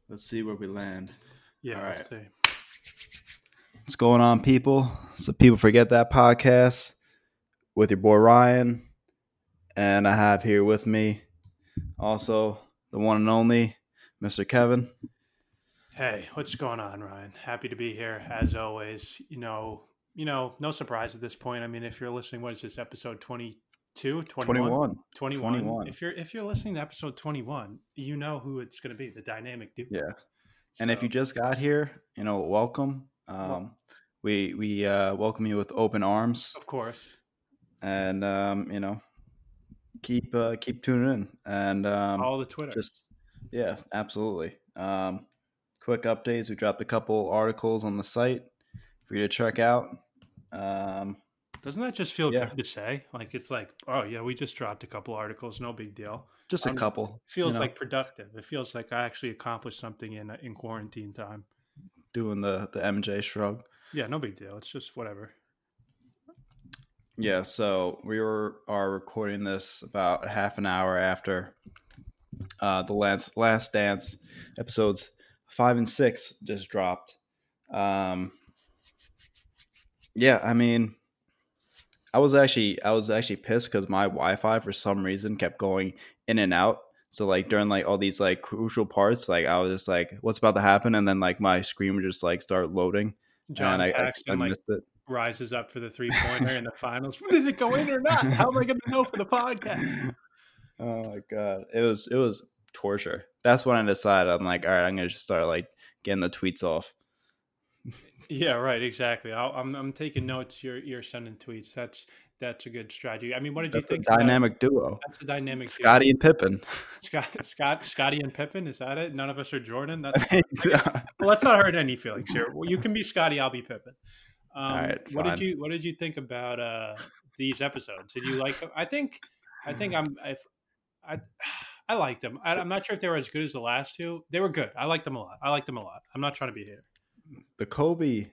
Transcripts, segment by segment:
Let's see where we land. Yeah, All we'll right. see. What's going on, people? So People Forget That podcast with your boy Ryan. And I have here with me also the one and only Mr. Kevin. Hey, what's going on, Ryan? Happy to be here as always. No surprise at this point. I mean, if you're listening, what is this episode 22, 21? 21. 21. 21. If you're listening to episode 21, you know who it's going to be, the dynamic duo. Yeah. And if So, you just got here, welcome. We welcome you with open arms. of course. And keep tuning in. And All the Twitter. absolutely. Quick updates. We dropped a couple articles on the site for you to check out. Doesn't that just feel good to say? Like, it's like, oh, yeah, we just dropped a couple articles. No big deal. Just a couple. Feels like productive. It feels like I actually accomplished something in quarantine time. Doing the MJ shrug. Yeah, no big deal. It's just whatever. Yeah, so we are recording this about half an hour after the Last Dance episodes 5 and 6 just dropped. Yeah, I mean, I was actually pissed because my Wi-Fi for some reason kept going in and out. So like during like all these like crucial parts, like I was just like, "What's about to happen?" And then like my screen would just like start loading. John Paxson I missed it. Rises up for the 3-pointer in the finals. Did it go in or not? How am I going to know for the podcast? Oh my god, it was torture. That's when I decided I'm like, all right, I'm gonna just start like getting the tweets off. Yeah, right. Exactly. I'm taking notes. You're sending tweets. That's a good strategy. I mean, what did you think? Dynamic duo. That's a dynamic Scotty duo. and Pippen. Scotty and Pippen. Is that it? None of us are Jordan. Well, let's not hurt any feelings here. Well, you can be Scotty. I'll be Pippen. All right. What did you think about these episodes? Did you like them? I liked them. I'm not sure if they were as good as the last two. They were good. I liked them a lot. I'm not trying to be here. The Kobe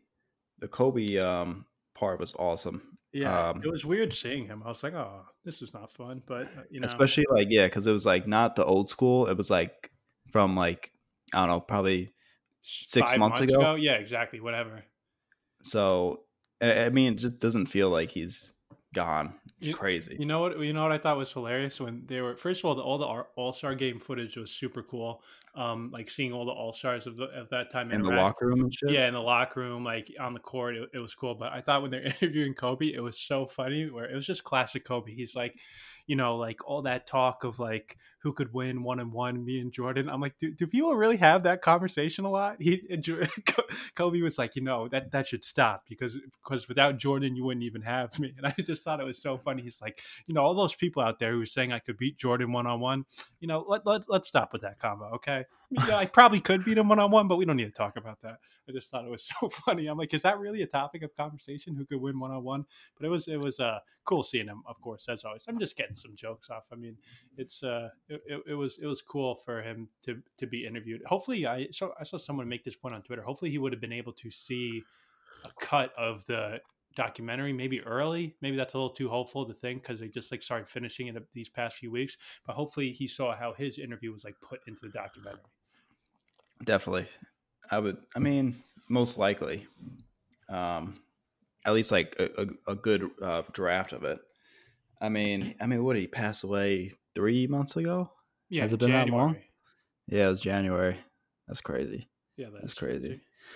part was awesome. Yeah, it was weird seeing him. I was like, oh, this is not fun. But especially like because it was like not the old school. It was like from like I don't know, probably 6 months ago. Yeah, exactly. Whatever. So I mean, it just doesn't feel like he's gone. It's crazy. You know what I thought was hilarious when they were, first of all the All-Star game footage was super cool. Like seeing all the All-Stars of that time in the locker room and shit. Yeah, in the locker room, like on the court, it was cool. But I thought when they're interviewing Kobe, it was so funny. Where it was just classic Kobe. He's like, like all that talk of like who could win 1-on-1, me and Jordan. I'm like, do people really have that conversation a lot? Kobe was like, that should stop because without Jordan, you wouldn't even have me. And I just thought it was so funny. He's like, all those people out there who were saying I could beat Jordan 1-on-1, let's stop with that combo, okay? I probably could beat him 1-on-1, but we don't need to talk about that. I just thought it was so funny. I'm like, is that really a topic of conversation? Who could win 1-on-1? But it was cool seeing him, of course, as always. I'm just getting some jokes off. I mean, it was cool for him to be interviewed. Hopefully, I saw someone make this point on Twitter. Hopefully, he would have been able to see a cut of the documentary maybe early. Maybe that's a little too hopeful to think because they just like started finishing it these past few weeks. But hopefully, he saw how his interview was like put into the documentary. Definitely. I mean, most likely. At least like a good draft of it. I mean, what did he pass away 3 months ago? Yeah, has it been January. that long? Yeah, it was January. That's crazy. Yeah, that's crazy.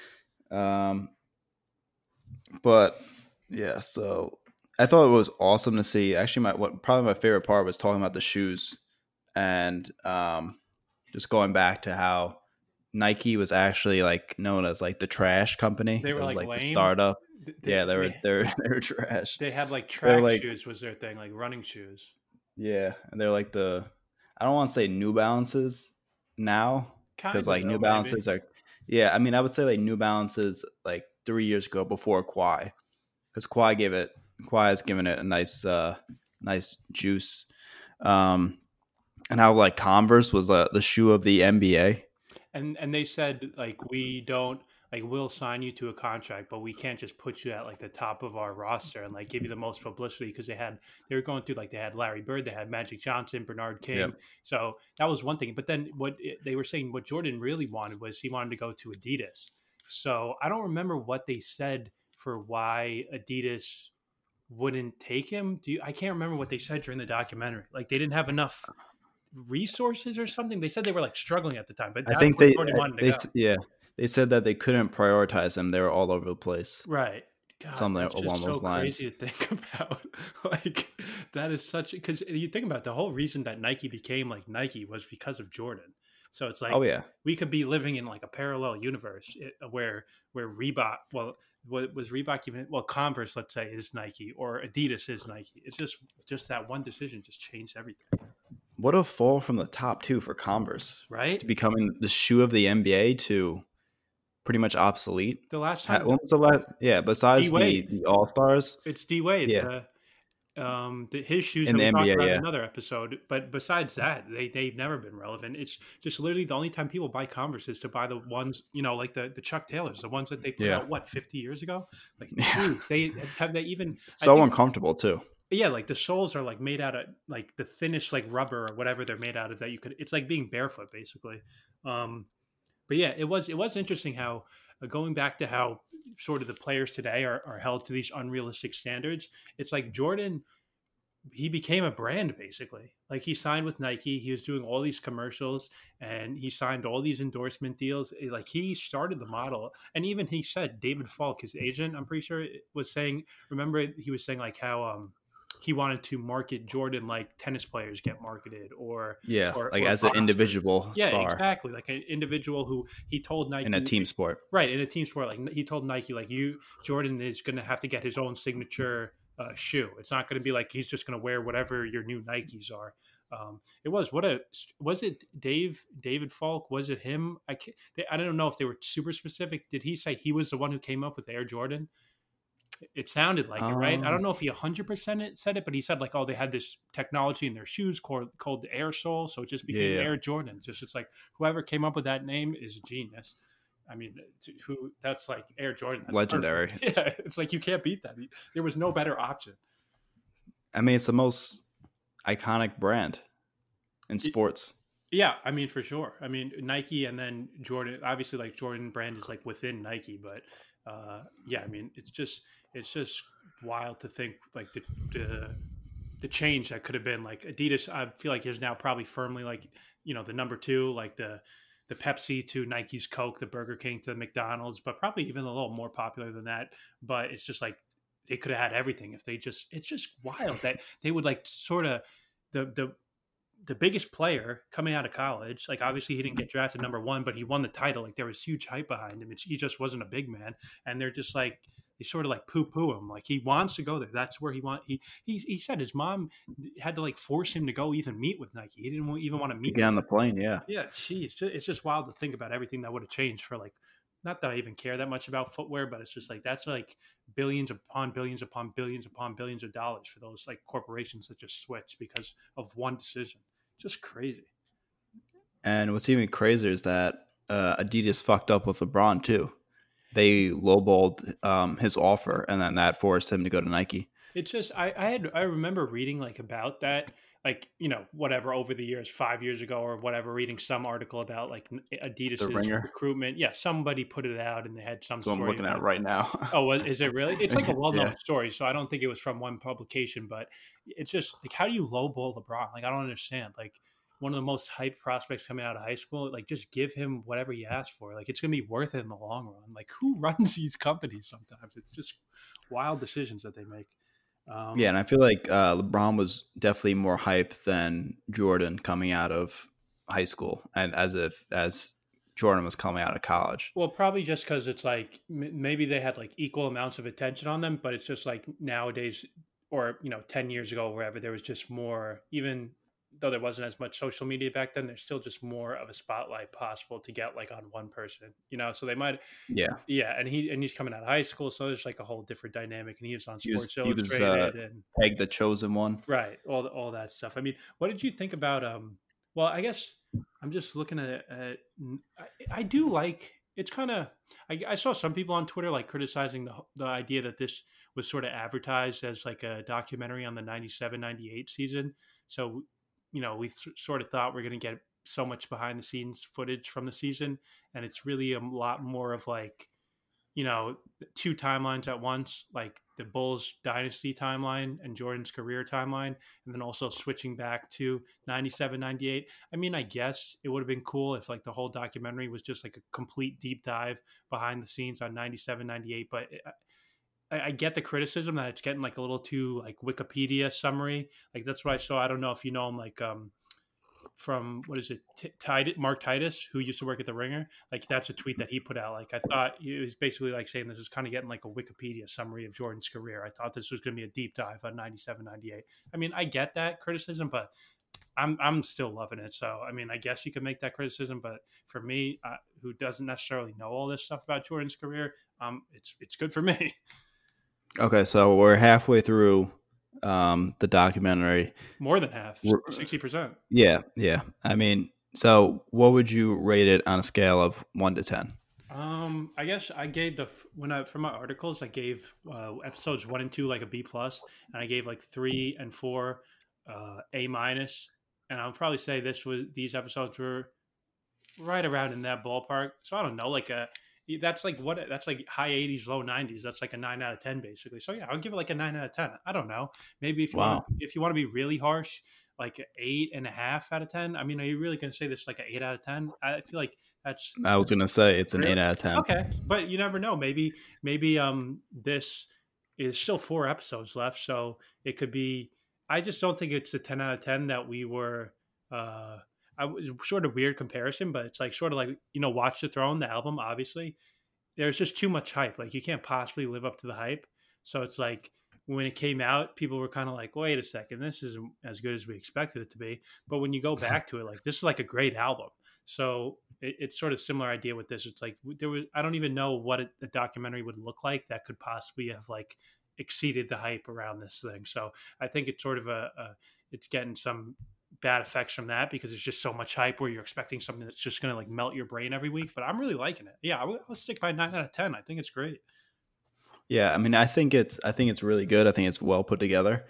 But yeah, so I thought it was awesome to see. Actually, probably my favorite part was talking about the shoes and just going back to how Nike was actually like known as like the trash company. They were like lame. The startup. They were trash. They had like track shoes was their thing, like running shoes. Yeah, and they're like I don't want to say New Balances now because like New Balances are. Yeah, I mean I would say like New Balances like 3 years ago before Kawhi, because Kawhi has given it a nice juice. And how like Converse was the shoe of the NBA. And they said like we don't like we'll sign you to a contract, but we can't just put you at like the top of our roster and like give you the most publicity because they were going through like they had Larry Bird, they had Magic Johnson, Bernard King. Yep. So that was one thing. But then they were saying what Jordan really wanted was he wanted to go to Adidas. So I don't remember what they said for why Adidas wouldn't take him. I can't remember what they said during the documentary. Like they didn't have enough resources or something. They said they were like struggling at the time, but I think they said that they couldn't prioritize him. They were all over the place. Right. God, something along those lines. Crazy to think about. Like that is such because you think about the whole reason that Nike became like Nike was because of Jordan. So it's like, oh yeah, we could be living in like a parallel universe where Reebok, well, what was Reebok even? Well, Converse, let's say, is Nike, or Adidas is Nike. It's just that one decision just changed everything. What a fall from the top too for Converse, right? To becoming the shoe of the NBA to pretty much obsolete. The last time, when was the last? Yeah, besides the All Stars, it's D Wade. Yeah. His shoes in the NBA, about another episode, but besides that, they've never been relevant. It's just literally the only time people buy Converse is to buy the ones, like the Chuck Taylors, the ones that they put out 50 years ago. Like, geez, they even so uncomfortable too. Yeah, like the soles are like made out of like the thinnest like rubber or whatever they're made out of that it's like being barefoot basically. But yeah, it was interesting how going back to how sort of the players today are held to these unrealistic standards. It's like Jordan, he became a brand basically. Like he signed with Nike, he was doing all these commercials and he signed all these endorsement deals. Like he started the model. And even he said, David Falk, his agent, I'm pretty sure was saying, remember he was saying like how he wanted to market Jordan like tennis players get marketed or as an individual star. Yeah, exactly. Like an individual who he told Nike in a team sport. Right, in a team sport. Like he told Nike, like Jordan is going to have to get his own signature shoe. It's not going to be like he's just going to wear whatever your new Nikes are. Was it David Falk? Was it him? I don't know if they were super specific. Did he say he was the one who came up with Air Jordan? It sounded like it, right? I don't know if he 100% said it, but he said like, oh, they had this technology in their shoes called the Air Sole, so it just became Air Jordan. It's like whoever came up with that name is a genius. I mean, that's like Air Jordan. That's legendary. Yeah, it's like you can't beat that. There was no better option. I mean, it's the most iconic brand in sports. Yeah, I mean, for sure. I mean, Nike and then Jordan. Obviously, like Jordan brand is like within Nike, but yeah, I mean, it's just wild to think like the change that could have been. Like Adidas, I feel like is now probably firmly like the number two, like the Pepsi to Nike's Coke, the Burger King to McDonald's, but probably even a little more popular than that. But it's just like they could have had everything if they just. It's just wild that they would like sort of the biggest player coming out of college. Like obviously he didn't get drafted number one, but he won the title. Like there was huge hype behind him. He just wasn't a big man, and they're just like they sort of like poo him. Like he wants to go there. That's where he said his mom had to like force him to go even meet with Nike. He didn't even want to meet. Get on the plane, yeah. Yeah, geez, it's just wild to think about everything that would have changed for like. Not that I even care that much about footwear, but it's just like that's like billions upon billions upon billions upon billions of dollars for those like corporations that just switch because of one decision. Just crazy. And what's even crazier is that Adidas fucked up with LeBron too. They lowballed his offer, and then that forced him to go to Nike. It's just I remember reading like about that, like whatever over the years, 5 years ago or whatever, reading some article about like Adidas's recruitment. Yeah, somebody put it out, and they had some. So story I'm looking at it right now. Oh, is it really? It's like a well-known story, so I don't think it was from one publication, but it's just like how do you lowball LeBron? Like I don't understand. Like one of the most hyped prospects coming out of high school, like just give him whatever he asked for. Like it's gonna be worth it in the long run. Like who runs these companies? Sometimes it's just wild decisions that they make. Yeah, and I feel like LeBron was definitely more hype than Jordan coming out of high school, and as Jordan was coming out of college. Well, probably just because it's like maybe they had like equal amounts of attention on them, but it's just like nowadays, or 10 years ago, wherever there was just more. Even though there wasn't as much social media back then, there's still just more of a spotlight possible to get like on one person, so they might. Yeah. And he's coming out of high school. So there's like a whole different dynamic, and he was on Sports Illustrated and Peg the chosen one. Right. All that stuff. I mean, what did you think about, well, I guess I'm just looking at I do like it's kind of I saw some people on Twitter like criticizing the idea that this was sort of advertised as like a documentary on the 97-98 season. So we sort of thought we're going to get so much behind the scenes footage from the season, and it's really a lot more of like two timelines at once, like the Bulls dynasty timeline and Jordan's career timeline, and then also switching back to 97-98. I mean, I guess it would have been cool if like the whole documentary was just like a complete deep dive behind the scenes on 97-98, but I get the criticism that it's getting like a little too like Wikipedia summary. Like that's what I saw. I don't know if you know him, like from what is it, Mark Titus, who used to work at the Ringer. Like that's a tweet that he put out. Like I thought he was basically like saying this is kind of getting like a Wikipedia summary of Jordan's career. I thought this was going to be a deep dive on 97-98. I mean, I get that criticism, but I'm still loving it. So I mean, I guess you could make that criticism, but for me, who doesn't necessarily know all this stuff about Jordan's career, it's good for me. Okay, so we're halfway through the documentary. More than half, 60%. Yeah. I mean, so what would you rate it on a scale of 1 to 10? I guess I gave for my articles, I gave episodes 1 and 2 like a B plus, and I gave like 3 and 4 A minus, and I would probably say these episodes were right around in that ballpark. So I don't know, that's like high 80s, low 90s. That's like a 9 out of 10 basically. So yeah, I'll give it like a 9 out of 10. I don't know. Maybe if you want to be really harsh, like an 8.5 out of 10. I mean, are you really going to say this like an 8 out of 10? I feel like I was going to say it's an 8 out of 10. Okay, but you never know. Maybe this is still 4 episodes left, so it could be. I just don't think it's a 10 out of 10 that we were. Sort of weird comparison, but it's like sort of like Watch the Throne, the album. Obviously, there's just too much hype. Like you can't possibly live up to the hype. So it's like when it came out, people were kind of like, "Wait a second, this isn't as good as we expected it to be." But when you go back to it, like this is like a great album. So it's sort of similar idea with this. It's like I don't even know what the documentary would look like that could possibly have like exceeded the hype around this thing. So I think it's sort of it's getting some bad effects from that because it's just so much hype where you're expecting something that's just going to like melt your brain every week. But I'm really liking it. Yeah, I'll stick by 9 out of 10. I think it's great. Yeah, I mean, I think it's really good. I think it's well put together.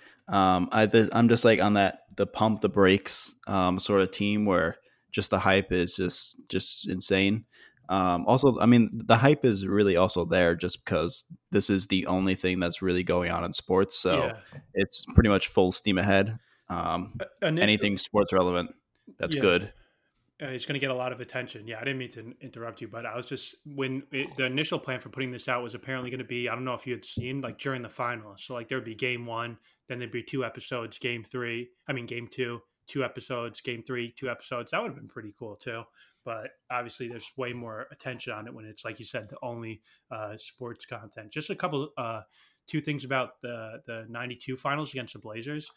I'm just like on the pump the brakes sort of team where just the hype is just insane. Also, I mean, the hype is really also there just because this is the only thing that's really going on in sports. So It's pretty much full steam ahead. Anything sports relevant, that's good. It's going to get a lot of attention. Yeah, I didn't mean to interrupt you, but I was just the initial plan for putting this out was apparently going to be, I don't know if you had seen, like during the finals. So like there would be game 1, then there'd be 2 episodes, game 2, 2 episodes, game 3, 2 episodes. That would have been pretty cool too. But obviously there's way more attention on it when it's, like you said, the only sports content. Just a couple, 2 things about the 92 finals against the Blazers.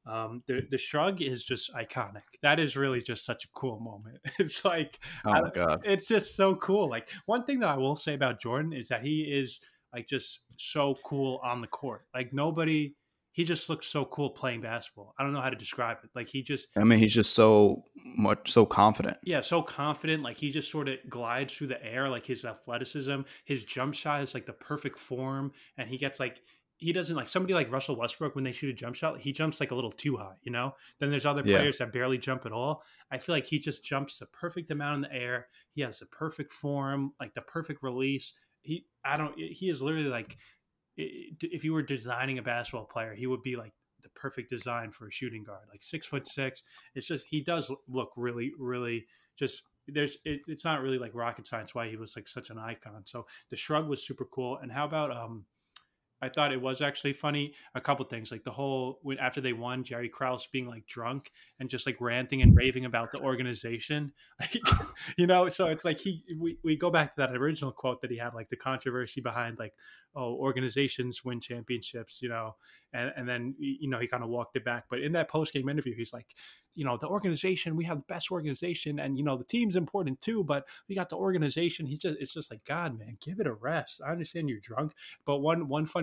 The shrug is just iconic. That is really just such a cool moment. It's like, oh my God, it's just so cool. Like one thing that I will say about Jordan is that he is like just so cool on the court. Like he just looks so cool playing basketball. I don't know how to describe it. Like he's just so confident. Yeah, so confident. Like he just sort of glides through the air. Like his athleticism, his jump shot is like the perfect form, and he gets like. He doesn't like somebody like Russell Westbrook when they shoot a jump shot, he jumps like a little too high, Then there's other players that barely jump at all. I feel like he just jumps the perfect amount in the air. He has the perfect form, like the perfect release. He is literally like, if you were designing a basketball player, he would be like the perfect design for a shooting guard, like 6'6". It's just, he does look really, really just, it's not really like rocket science why he was like such an icon. So the shrug was super cool. And how about, I thought it was actually funny. A couple things, like the whole after they won, Jerry Krause being like drunk and just like ranting and raving about the organization, like, So it's like we go back to that original quote that he had, like the controversy behind like, oh, organizations win championships, and then he kind of walked it back. But in that post game interview, he's like, the organization, we have the best organization, and the team's important too, but we got the organization. It's just like, God, man, give it a rest. I understand you're drunk, but one funny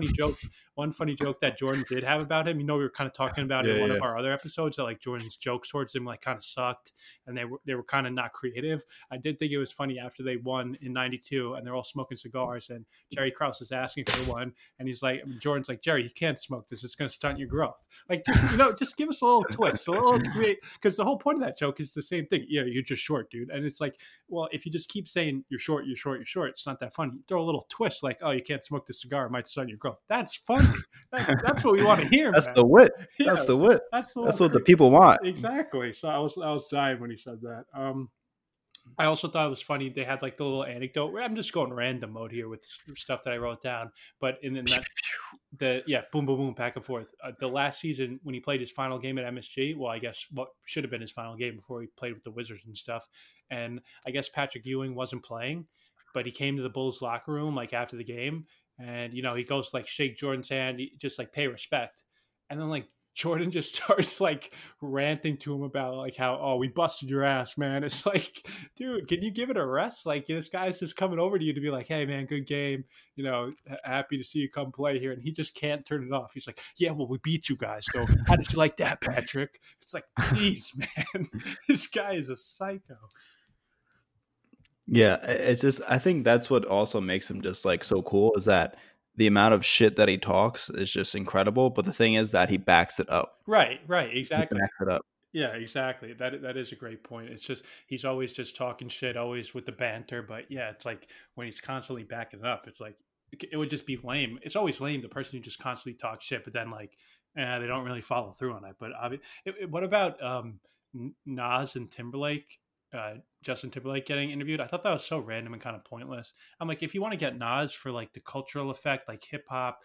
funny joke that Jordan did have about him. We were kind of talking about it in one of our other episodes that like Jordan's jokes towards him like kind of sucked and they were kind of not creative. I did think it was funny after they won in '92 and they're all smoking cigars and Jerry Krause is asking for one and he's like, Jordan's like, Jerry, you can't smoke this. It's going to stunt your growth. Like, just give us a little twist, a little create, because the whole point of that joke is the same thing. Yeah, you're just short, dude. And it's like, well, if you just keep saying you're short, it's not that funny. You throw a little twist like, oh, you can't smoke the cigar, it might stunt your growth. That's funny. That's what we want to hear. That's the wit. Yeah, that's the wit. That's what the people want. Exactly. So I was dying when he said that. I also thought it was funny. They had like the little anecdote. I'm just going random mode here with stuff that I wrote down. But in that, boom, boom, boom, back and forth. The last season when he played his final game at MSG, well, I guess what should have been his final game before he played with the Wizards and stuff. And I guess Patrick Ewing wasn't playing, but he came to the Bulls locker room like after the game, and he goes to, like shake Jordan's hand, just like pay respect, and then like Jordan just starts like ranting to him about like how, oh, we busted your ass, man. It's like, dude, can you give it a rest? Like this guy's just coming over to you to be like, hey man, good game. Happy to see you come play here. And he just can't turn it off. He's like, yeah, well, we beat you guys. So how did you like that, Patrick? It's like, geez, man, this guy is a psycho. Yeah. It's just, I think that's what also makes him just like so cool is that the amount of shit that he talks is just incredible. But the thing is that he backs it up. Right, exactly. He backs it up. Yeah, exactly. That is a great point. It's just he's always just talking shit, always with the banter. But yeah, it's like when he's constantly backing it up, it's like it would just be lame. It's always lame, the person who just constantly talks shit, but then like they don't really follow through on it. But what about Nas and Timberlake? Justin Timberlake getting interviewed. I thought that was so random and kind of pointless. I'm like, if you want to get Nas for like the cultural effect, like hip hop,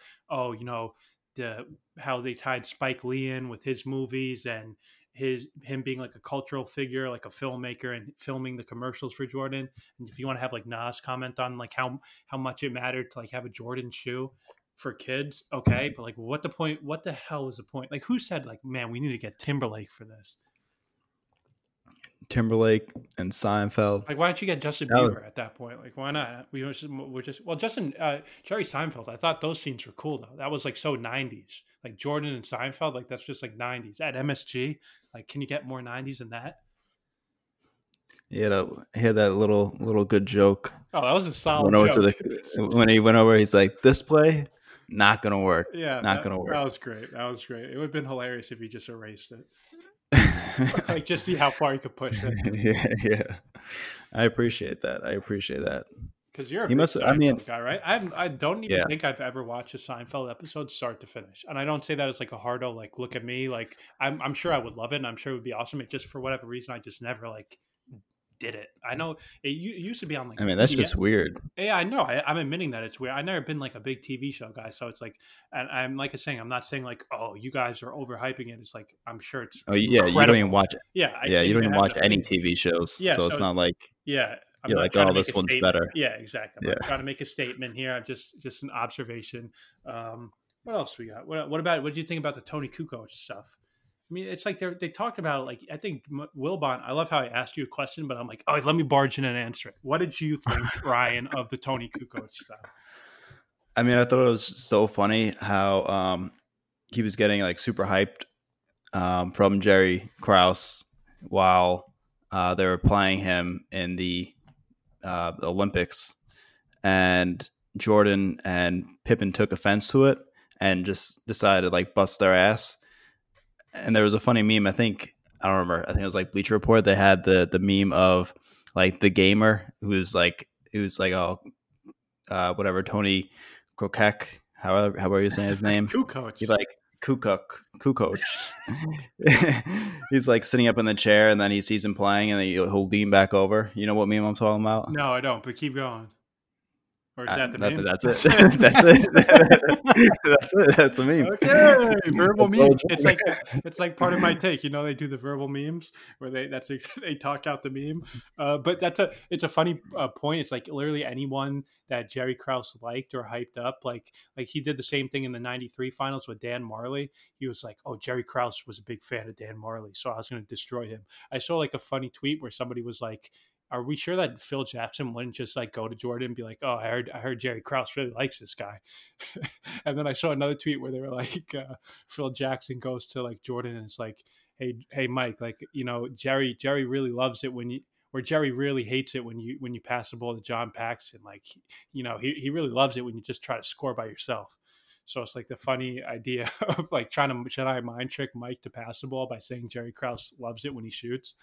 how they tied Spike Lee in with his movies and him being like a cultural figure, like a filmmaker and filming the commercials for Jordan. And if you want to have like Nas comment on like how much it mattered to like have a Jordan shoe for kids, okay, but like what the hell is the point? Like who said like, man, we need to get Timberlake for this? Timberlake and Seinfeld. Like, why don't you get Justin Bieber at that point? Like, why not? Jerry Seinfeld. I thought those scenes were cool though. That was like so 90s. Like Jordan and Seinfeld, like that's just like 90s. At MSG, like, can you get more 90s than that? Yeah, he had that little good joke. Oh, that was a solid joke. When he went over, he's like, "This play, not gonna work. Yeah, not gonna work." That was great. It would have been hilarious if he just erased it. Like just see how far he could push it. Yeah. I appreciate that. Because you're a big Seinfeld guy, right? I don't even think I've ever watched a Seinfeld episode start to finish, and I don't say that as like a hardo. Like, look at me. Like, I'm sure I would love it, and I'm sure it would be awesome. It just for whatever reason, I just never like did it. I know it used to be on like. I mean, that's just weird. Yeah, I know. I'm admitting that it's weird. I've never been like a big TV show guy, so it's like, and I'm like saying, I'm not saying like, oh, you guys are overhyping it. It's like I'm sure it's. Oh yeah, incredible. You don't even watch it. Yeah, you don't even watch any TV shows. Yeah, so it's not like. Yeah. You're like, oh, this one's better. Yeah, exactly. I'm not trying to make a statement here. I'm just an observation. What else we got? What do you think about the Tony Kukoc stuff? I mean, it's like they talked about, like, I think Wilbon, I love how I asked you a question, but I'm like, oh, let me barge in and answer it. What did you think, Ryan, of the Tony Kukoc stuff? I mean, I thought it was so funny how he was getting like super hyped from Jerry Krause while they were playing him in the Olympics, and Jordan and Pippen took offense to it and just decided to like bust their ass. And there was a funny meme. I don't remember. I think it was like Bleacher Report. They had the meme of like the gamer who was like, whatever, Tony Kukoc, however you saying his name. Kukoc. He like Kukoc. He's like sitting up in the chair, and then he sees him playing, and then he'll lean back over. You know what meme I'm talking about? No, I don't. But keep going. Or is that the meme? That's it. That's it. That's a meme. Okay, verbal meme. It's like part of my take. They do the verbal memes where they talk out the meme. But it's a funny point. It's like literally anyone that Jerry Krause liked or hyped up, like he did the same thing in the '93 finals with Dan Marley. He was like, "Oh, Jerry Krause was a big fan of Dan Marley, so I was going to destroy him." I saw like a funny tweet where somebody was like, are we sure that Phil Jackson wouldn't just like go to Jordan and be like, "Oh, I heard Jerry Krause really likes this guy," and then I saw another tweet where they were like, Phil Jackson goes to like Jordan and it's like, "Hey, Mike, like Jerry really loves it when you." Or Jerry really hates it when you pass the ball to John Paxson. Like, he really loves it when you just try to score by yourself. So it's like the funny idea of like trying to Jedi mind trick Mike to pass the ball by saying Jerry Krause loves it when he shoots.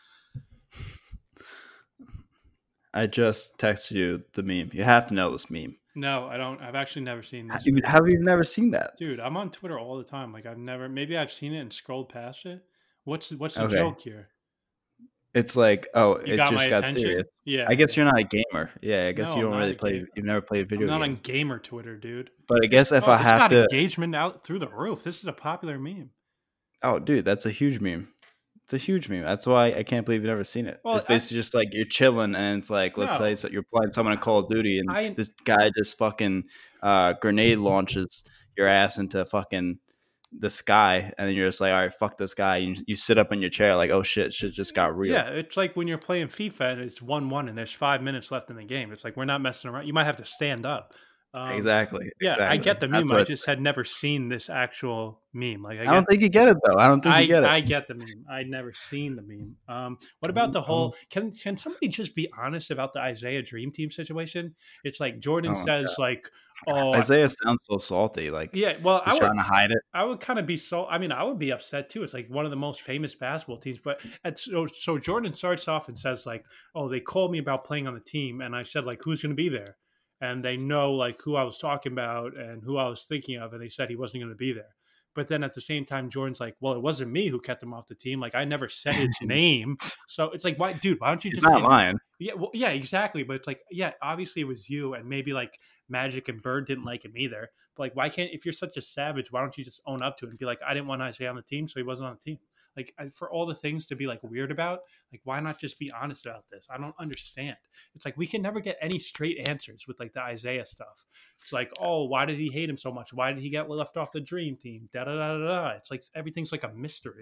I just texted you the meme. You have to know this meme. No, I don't. I've actually never seen this. Have you never seen that? Dude, I'm on Twitter all the time. Like maybe I've seen it and scrolled past it. What's the joke here? It's like, it just got serious. Yeah. I guess you're not a gamer. Yeah, I guess you don't really play. You've never played video games. I'm not on gamer Twitter, dude. But I guess if I have to, engagement out through the roof. This is a popular meme. Oh, dude, that's a huge meme. It's a huge meme. That's why I can't believe you've never seen it. Well, it's basically just like you're chilling and it's like, let's say you're playing someone in Call of Duty and this guy just fucking grenade launches your ass into fucking the sky, and then you're just like, all right, fuck this guy. You sit up in your chair like, oh shit just got real. Yeah, it's like when you're playing FIFA and it's 1-1 and there's 5 minutes left in the game. It's like, we're not messing around. You might have to stand up. Exactly. Yeah, I get the meme. I just had never seen this actual meme. Like, I don't think you get it though. I don't think you get it. I get the meme. I'd never seen the meme. What about the whole? Can somebody just be honest about the Isaiah Dream Team situation? It's like Jordan says, like, "Oh, Isaiah sounds so salty." Like, yeah, well, he's trying to hide it. I would kind of be I would be upset too. It's like one of the most famous basketball teams. But so Jordan starts off and says like, "Oh, they called me about playing on the team," and I said like, "Who's going to be there?" And they know like who I was talking about and who I was thinking of, and they said he wasn't going to be there. But then at the same time, Jordan's like, "Well, it wasn't me who kept him off the team. Like, I never said his name." So it's like, why, dude? Why don't you just? It's not lying. Yeah, well, yeah, exactly. But it's like, yeah, obviously it was you, and maybe like Magic and Bird didn't like him either. But like, why can't? If you're such a savage, why don't you just own up to it and be like, "I didn't want Isaiah on the team, so he wasn't on the team." Like, for all the things to be like weird about, like, why not just be honest about this? I don't understand. It's like we can never get any straight answers with like the Isaiah stuff. It's like, oh, why did he hate him so much? Why did he get left off the dream team? Da da da da. It's like everything's like a mystery.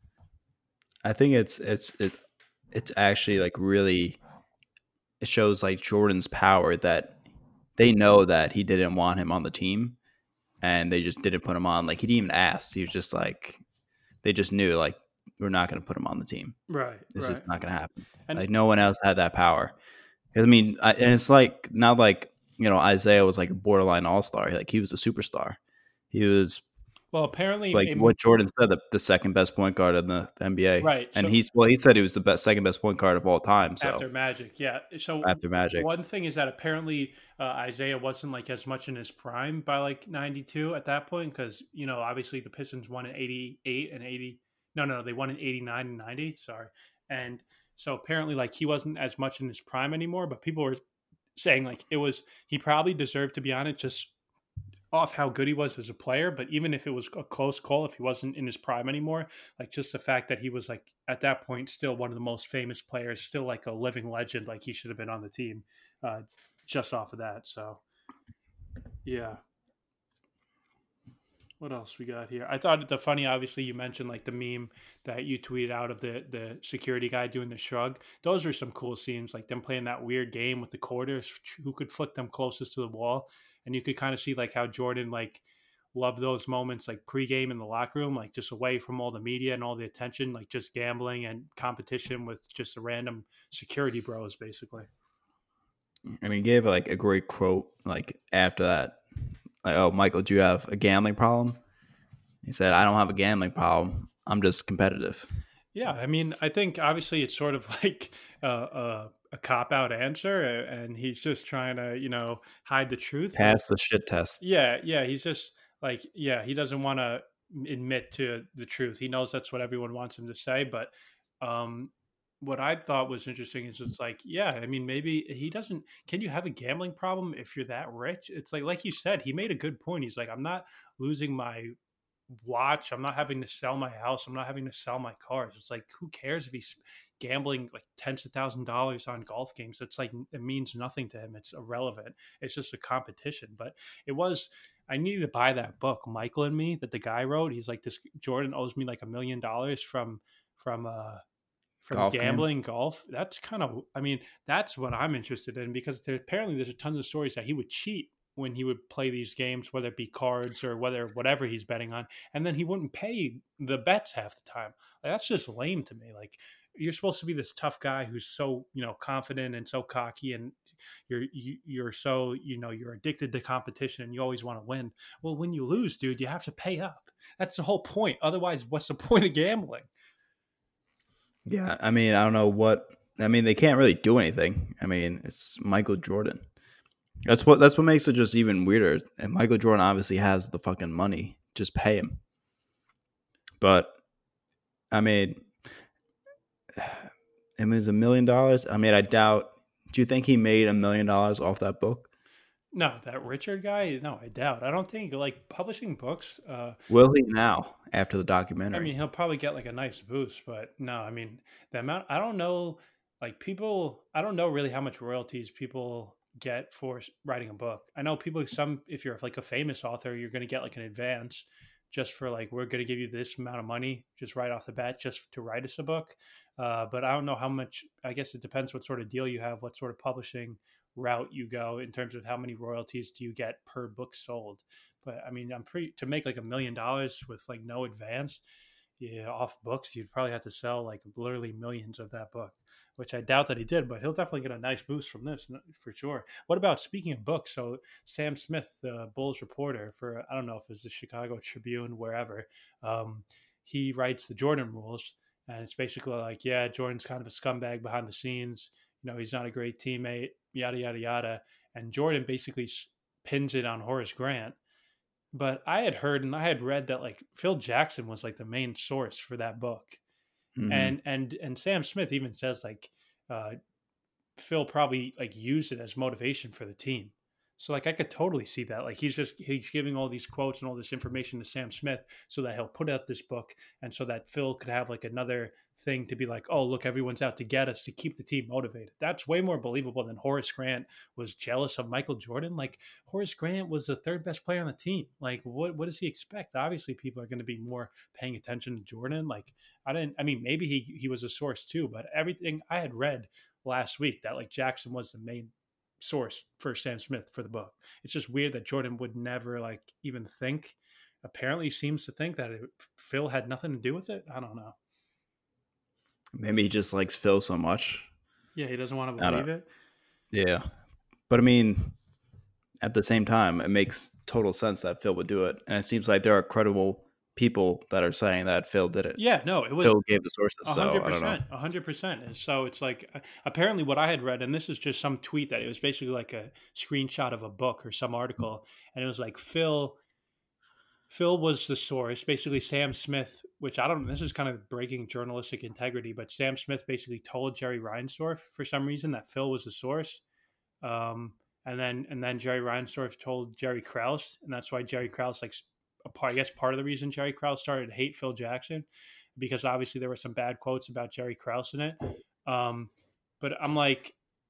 I think it's actually like really, it shows like Jordan's power that they know that he didn't want him on the team, and they just didn't put him on. Like, he didn't even ask. He was just like, they just knew like, we're not going to put him on the team. Right. It's just not going to happen. And like, no one else had that power. I mean, and it's like, not like, Isaiah was like a borderline all-star. Like, he was a superstar. He was, well, apparently, like what Jordan said, the second best point guard in the NBA. Right. And he said he was the second best point guard of all time. So after Magic, yeah. So after Magic, one thing is that apparently Isaiah wasn't like as much in his prime by like 92 at that point, because obviously the Pistons won in 88 and 80. No, they won in 89 and 90. Sorry, and so apparently like he wasn't as much in his prime anymore. But people were saying like he probably deserved to be on it just off how good he was as a player. But even if it was a close call, if he wasn't in his prime anymore, like just the fact that he was like at that point still one of the most famous players, still like a living legend, like he should have been on the team just off of that. So yeah. What else we got here? I thought the funny, obviously you mentioned like the meme that you tweeted out of the security guy doing the shrug. Those were some cool scenes, like them playing that weird game with the quarters, who could flick them closest to the wall. And you could kind of see like how Jordan like loved those moments, like pregame in the locker room, like just away from all the media and all the attention, like just gambling and competition with just the random security bros, basically. And he gave like a great quote like after that. Like, oh, Michael, do you have a gambling problem? He said, I don't have a gambling problem. I'm just competitive. Yeah, I mean, I think obviously it's sort of like a cop-out answer, and he's just trying to, hide the truth. Pass the shit test. Yeah, he's just like, he doesn't want to admit to the truth. He knows that's what everyone wants him to say, but what I thought was interesting is it's like, yeah, I mean, maybe he doesn't. Can you have a gambling problem if you're that rich? It's like you said, he made a good point. He's like, I'm not losing my watch. I'm not having to sell my house. I'm not having to sell my cars. It's like, who cares if he's gambling like tens of $1,000s on golf games? It's like, it means nothing to him. It's irrelevant. It's just a competition. But I needed to buy that book, Michael and Me, that the guy wrote. He's like, this Jordan owes me like $1 million from from gambling golf. That's kind of, I mean, that's what I'm interested in, because apparently there's a ton of stories that he would cheat when he would play these games, whether it be cards or whatever he's betting on, and then he wouldn't pay the bets half the time. Like, that's just lame to me. Like, you're supposed to be this tough guy who's so, confident and so cocky, and you're so, you're addicted to competition and you always want to win. Well, when you lose, dude, you have to pay up. That's the whole point. Otherwise, what's the point of gambling? Yeah, I mean, I don't know what. I mean, they can't really do anything. I mean, it's Michael Jordan. That's what makes it just even weirder. And Michael Jordan obviously has the fucking money. Just pay him. But I mean, it was $1 million. I mean, I doubt. Do you think he made $1 million off that book? No, that Richard guy. No, I doubt. I don't think like publishing books. Will he now after the documentary? I mean, he'll probably get like a nice boost, but no, I mean the amount. I don't know. Like people, I don't know really how much royalties people get for writing a book. I know people. If you're like a famous author, you're going to get like an advance just for like, we're going to give you this amount of money just right off the bat just to write us a book. But I don't know how much. I guess it depends what sort of deal you have, what sort of publishing route you go in terms of how many royalties do you get per book sold. But I mean, to make like $1 million with like no advance, yeah, off books, you'd probably have to sell like literally millions of that book, which I doubt that he did, but he'll definitely get a nice boost from this for sure. What about, speaking of books? So Sam Smith, the Bulls reporter for, I don't know if it's the Chicago Tribune, wherever, he writes the Jordan rules. And it's basically like, yeah, Jordan's kind of a scumbag behind the scenes. He's not a great teammate, yada, yada, yada. And Jordan basically pins it on Horace Grant. But I had heard and I had read that like Phil Jackson was like the main source for that book. Mm-hmm. And Sam Smith even says like Phil probably like used it as motivation for the team. So like I could totally see that. Like he's giving all these quotes and all this information to Sam Smith so that he'll put out this book, and so that Phil could have like another thing to be like, oh, look, everyone's out to get us, to keep the team motivated. That's way more believable than Horace Grant was jealous of Michael Jordan. Like Horace Grant was the third best player on the team. Like what does he expect? Obviously people are going to be more paying attention to Jordan. Like maybe he was a source too, but everything I had read last week that like Jackson was the main source for Sam Smith for the book. It's just weird that Jordan would never like even think. Apparently, he seems to think that Phil had nothing to do with it. I don't know. Maybe he just likes Phil so much. Yeah, he doesn't want to believe it. Yeah, but I mean, at the same time, it makes total sense that Phil would do it, and it seems like there are credible people that are saying that Phil did it. Yeah, no, it was Phil gave the sources. 100%, 100%. And so it's like, apparently what I had read, and this is just some tweet that it was basically like a screenshot of a book or some article, and it was like Phil was the source. Basically, Sam Smith, which I don't. This is kind of breaking journalistic integrity, but Sam Smith basically told Jerry Reinsdorf for some reason that Phil was the source. And then Jerry Reinsdorf told Jerry Krause, and that's why Jerry Krause I guess part of the reason Jerry Krause started to hate Phil Jackson, because obviously there were some bad quotes about Jerry Krause in it. But I'm like,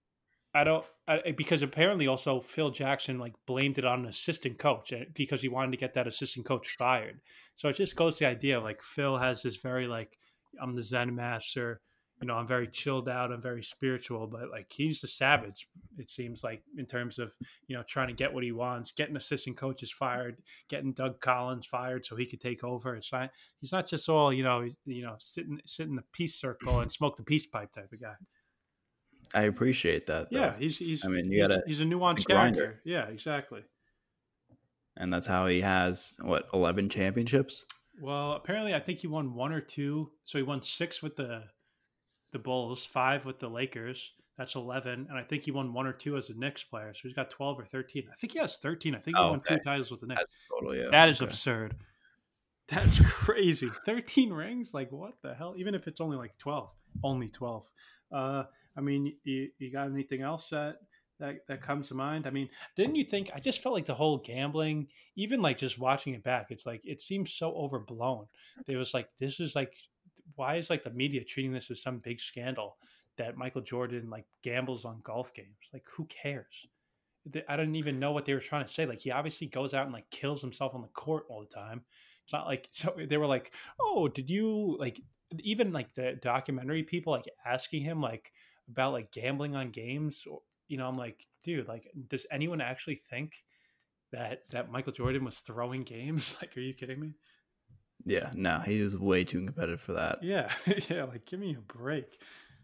because apparently also Phil Jackson like blamed it on an assistant coach because he wanted to get that assistant coach fired. So it just goes to the idea of like Phil has this very like, I'm the Zen master, I'm very chilled out, I'm very spiritual, but like he's the savage, it seems like, in terms of, trying to get what he wants, getting assistant coaches fired, getting Doug Collins fired so he could take over. He's not just all, sit in the peace circle and smoke the peace pipe type of guy. I appreciate that, though. Yeah, he's a nuanced character. Yeah, exactly. And that's how he has 11 championships? Well, apparently I think he won 1 or 2. So he won 6 with the Bulls, 5 with the Lakers. That's 11. And I think he won 1 or 2 as a Knicks player. So he's got 12 or 13. I think he has 13. I think he won 2 titles with the Knicks. That's totally, yeah. That is absurd. That's crazy. 13 rings? Like, what the hell? Even if it's only like 12. Only 12. I mean, you got anything else that comes to mind? I mean, didn't you think, I just felt like the whole gambling, even like just watching it back, it's like, it seems so overblown. There was like, this is like, why is like the media treating this as some big scandal that Michael Jordan like gambles on golf games? Like, who cares? I didn't even know what they were trying to say. Like, he obviously goes out and like kills himself on the court all the time. It's not like, so they were like, oh, did you like, even like the documentary people like asking him like about like gambling on games, or, I'm like, dude, like, does anyone actually think that Michael Jordan was throwing games? Like, are you kidding me? Yeah, no, he was way too competitive for that. Yeah, yeah, like give me a break.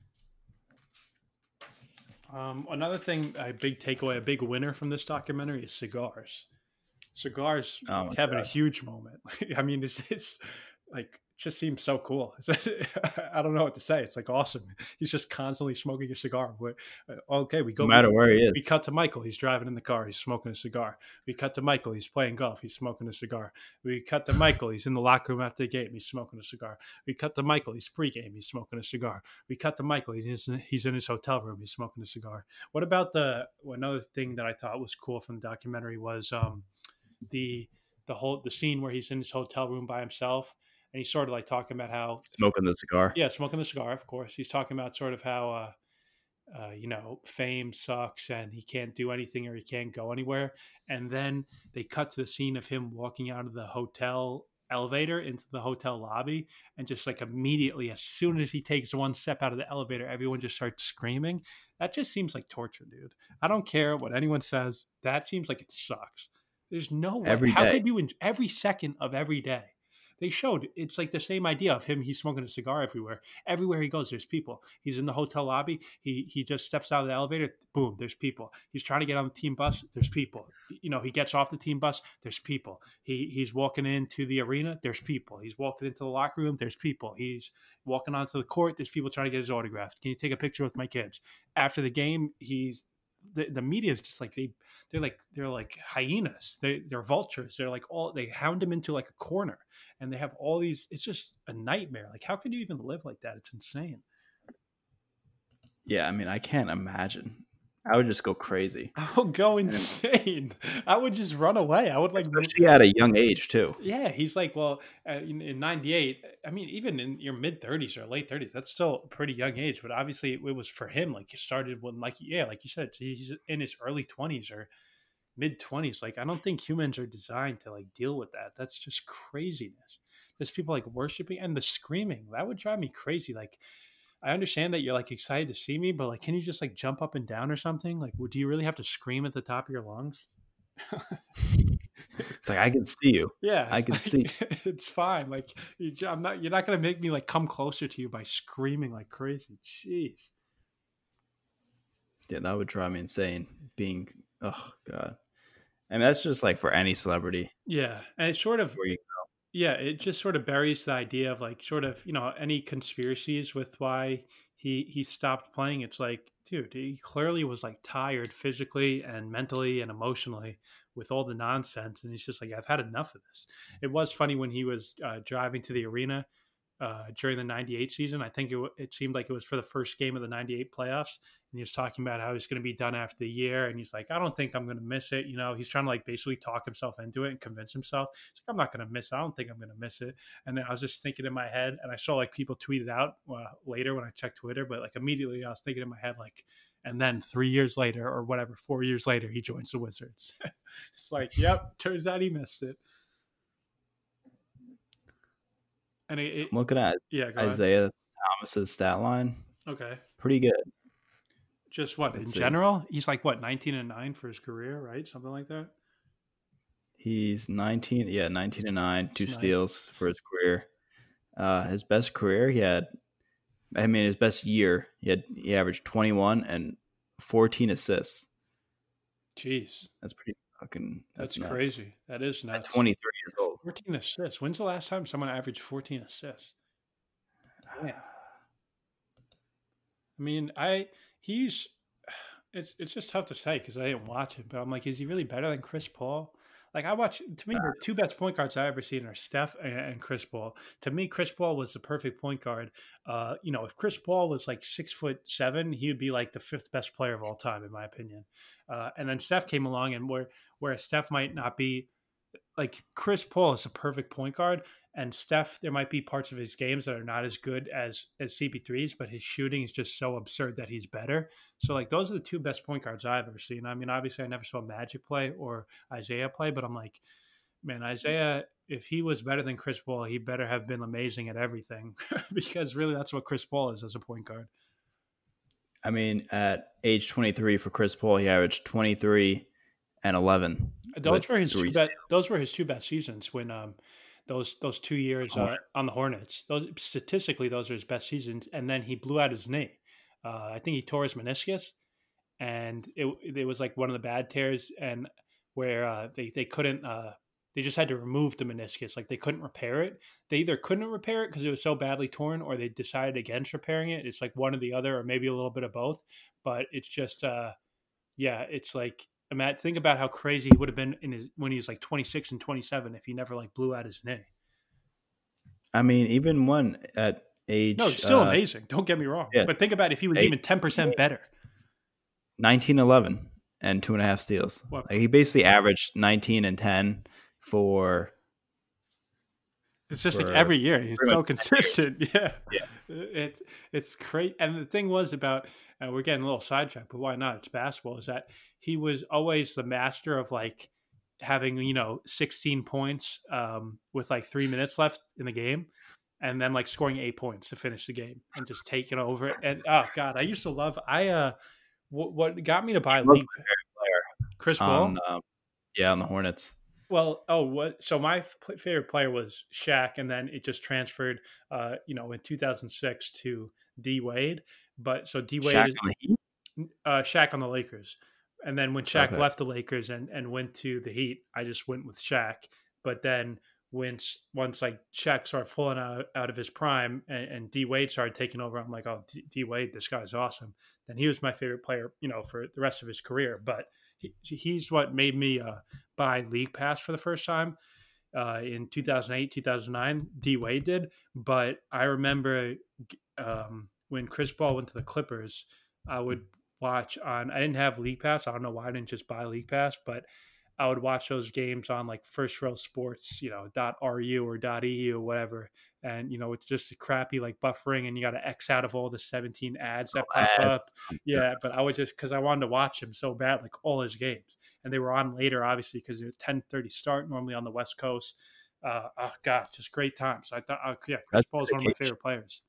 Another thing, a big takeaway, a big winner from this documentary is cigars. Cigars having a huge moment. I mean, it's like just seems so cool. I don't know what to say. It's like awesome. He's just constantly smoking a cigar. Okay, we go. No matter where he is. We cut to Michael. He's driving in the car. He's smoking a cigar. We cut to Michael. He's playing golf. He's smoking a cigar. We cut to Michael. He's in the locker room after the game. He's smoking a cigar. We cut to Michael. He's pregame. He's smoking a cigar. We cut to Michael. He's in his hotel room. He's smoking a cigar. What about another thing that I thought was cool from the documentary was the scene where he's in his hotel room by himself, and he's sort of like talking about how smoking the cigar. Yeah, smoking the cigar, of course. He's talking about sort of how fame sucks and he can't do anything or he can't go anywhere. And then they cut to the scene of him walking out of the hotel elevator into the hotel lobby, and just like immediately, as soon as he takes one step out of the elevator, everyone just starts screaming. That just seems like torture, dude. I don't care what anyone says. That seems like it sucks. There's no way. How could you, every second of every day? They showed it's like the same idea of him. He's smoking a cigar everywhere. Everywhere he goes, there's people. He's in the hotel lobby. He just steps out of the elevator. Boom, there's people. He's trying to get on the team bus. There's people. He gets off the team bus. There's people. He's walking into the arena. There's people. He's walking into the locker room. There's people. He's walking onto the court. There's people trying to get his autograph. Can you take a picture with my kids? After the game, the media is just like they're like hyenas. They're vultures. They're like they hound him into like a corner, and they have all these. It's just a nightmare. Like, how could you even live like that? It's insane. Yeah, I mean, I can't imagine. I would just go crazy. I would go insane. I would just run away. I would especially at a young age too. Yeah, he's like, well, in '98. I mean, even in your mid 30s or late 30s, that's still a pretty young age. But obviously, it was for him. Like, he started when, like you said, he's in his early 20s or mid 20s. Like, I don't think humans are designed to like deal with that. That's just craziness. There's people like worshiping and the screaming. That would drive me crazy. Like, I understand that you're like excited to see me, but like, can you just like jump up and down or something? Like, do you really have to scream at the top of your lungs? It's like, I can see you. Yeah, I can see. It's fine. Like, you're not gonna make me like come closer to you by screaming like crazy. Jeez. Yeah, that would drive me insane. Oh god. I mean, that's just like for any celebrity. Yeah, and it's sort of yeah, it just sort of buries the idea of like sort of, any conspiracies with why he stopped playing. It's like, dude, he clearly was like tired physically and mentally and emotionally with all the nonsense. And he's just like, I've had enough of this. It was funny when he was driving to the arena during the 98 season. I think it seemed like it was for the first game of the 98 playoffs. And he was talking about how he's going to be done after the year. And he's like, I don't think I'm going to miss it. He's trying to like basically talk himself into it and convince himself. He's like, I'm not going to miss it. I don't think I'm going to miss it. And then I was just thinking in my head, and I saw like people tweet it out later when I checked Twitter, but like immediately I was thinking in my head, like, and then 3 years later or whatever, 4 years later, he joins the Wizards. It's like, yep, turns out he missed it. And I'm looking at Isaiah Thomas's stat line. Okay. Pretty good. Just what, in general? He's like, what, 19-9 for his career, right? Something like that? He's 19-9, 2 steals for his career. His best career, his best year, he averaged 21 and 14 assists. Jeez. That's pretty fucking... That's crazy. That is nuts. At 23 years old. 14 assists. When's the last time someone averaged 14 assists? Yeah. I mean, it's just tough to say because I didn't watch it, but I'm like, is he really better than Chris Paul? Like, to me, the two best point guards I ever seen are Steph and Chris Paul. To me, Chris Paul was the perfect point guard. If Chris Paul was like 6'7", he would be like the 5th best player of all time, in my opinion. And then Steph came along, and where Steph might not be, like, Chris Paul is a perfect point guard, and Steph, there might be parts of his games that are not as good as CP3's, but his shooting is just so absurd that he's better. So, like, those are the two best point guards I've ever seen. I mean, obviously, I never saw Magic play or Isaiah play, but I'm like, Man, Isaiah, if he was better than Chris Paul, he better have been amazing at everything because really that's what Chris Paul is as a point guard. I mean, at age 23 for Chris Paul, he averaged 23 and 11. Those were his two best seasons when those 2 years on the Hornets. Those statistically, those are his best seasons. And then he blew out his knee. I think he tore his meniscus, and it was like one of the bad tears, and where they couldn't. They just had to remove the meniscus. Like they couldn't repair it. They either couldn't repair it because it was so badly torn, or they decided against repairing it. It's like one or the other, or maybe a little bit of both. But it's just, it's like, Matt, think about how crazy he would have been when he was like 26 and 27 if he never like blew out his knee. I mean, even one at age, no, it's still amazing. Don't get me wrong. Yeah. But think about if he was even 10% better. 19-11 and 2.5 steals. Like he basically averaged 19 and 10 for. It's just like every year he's so consistent. Yeah. It's great. And the thing was about we're getting a little sidetracked, but why not? It's basketball. Is that he was always the master of like having 16 points with like 3 minutes left in the game, and then like scoring 8 points to finish the game and just taking over it. And oh god, I used to love. What got me to buy league Chris Paul? On the Hornets. Well, so my favorite player was Shaq, and then it just transferred, in 2006 to D Wade. But so D Wade, Shaq on the Lakers, and then when Shaq left the Lakers and went to the Heat, I just went with Shaq. But then once like Shaq started falling out of his prime and D Wade started taking over, I'm like, oh, D Wade, this guy's awesome. Then he was my favorite player, for the rest of his career. But he's what made me buy League Pass for the first time in 2008, 2009. D Wade did. But I remember when Chris Paul went to the Clippers, I would watch I didn't have League Pass. I don't know why I didn't just buy League Pass, but I would watch those games on like First Row Sports, .ru or .eu or whatever. And, it's just a crappy like buffering, and you got to X out of all the 17 ads that pop up. Yeah, but I would because I wanted to watch him so bad, like all his games. And they were on later, obviously, because they're 10:30 start normally on the West Coast. Oh, God, just great times. I thought, Chris Paul is one of my favorite players.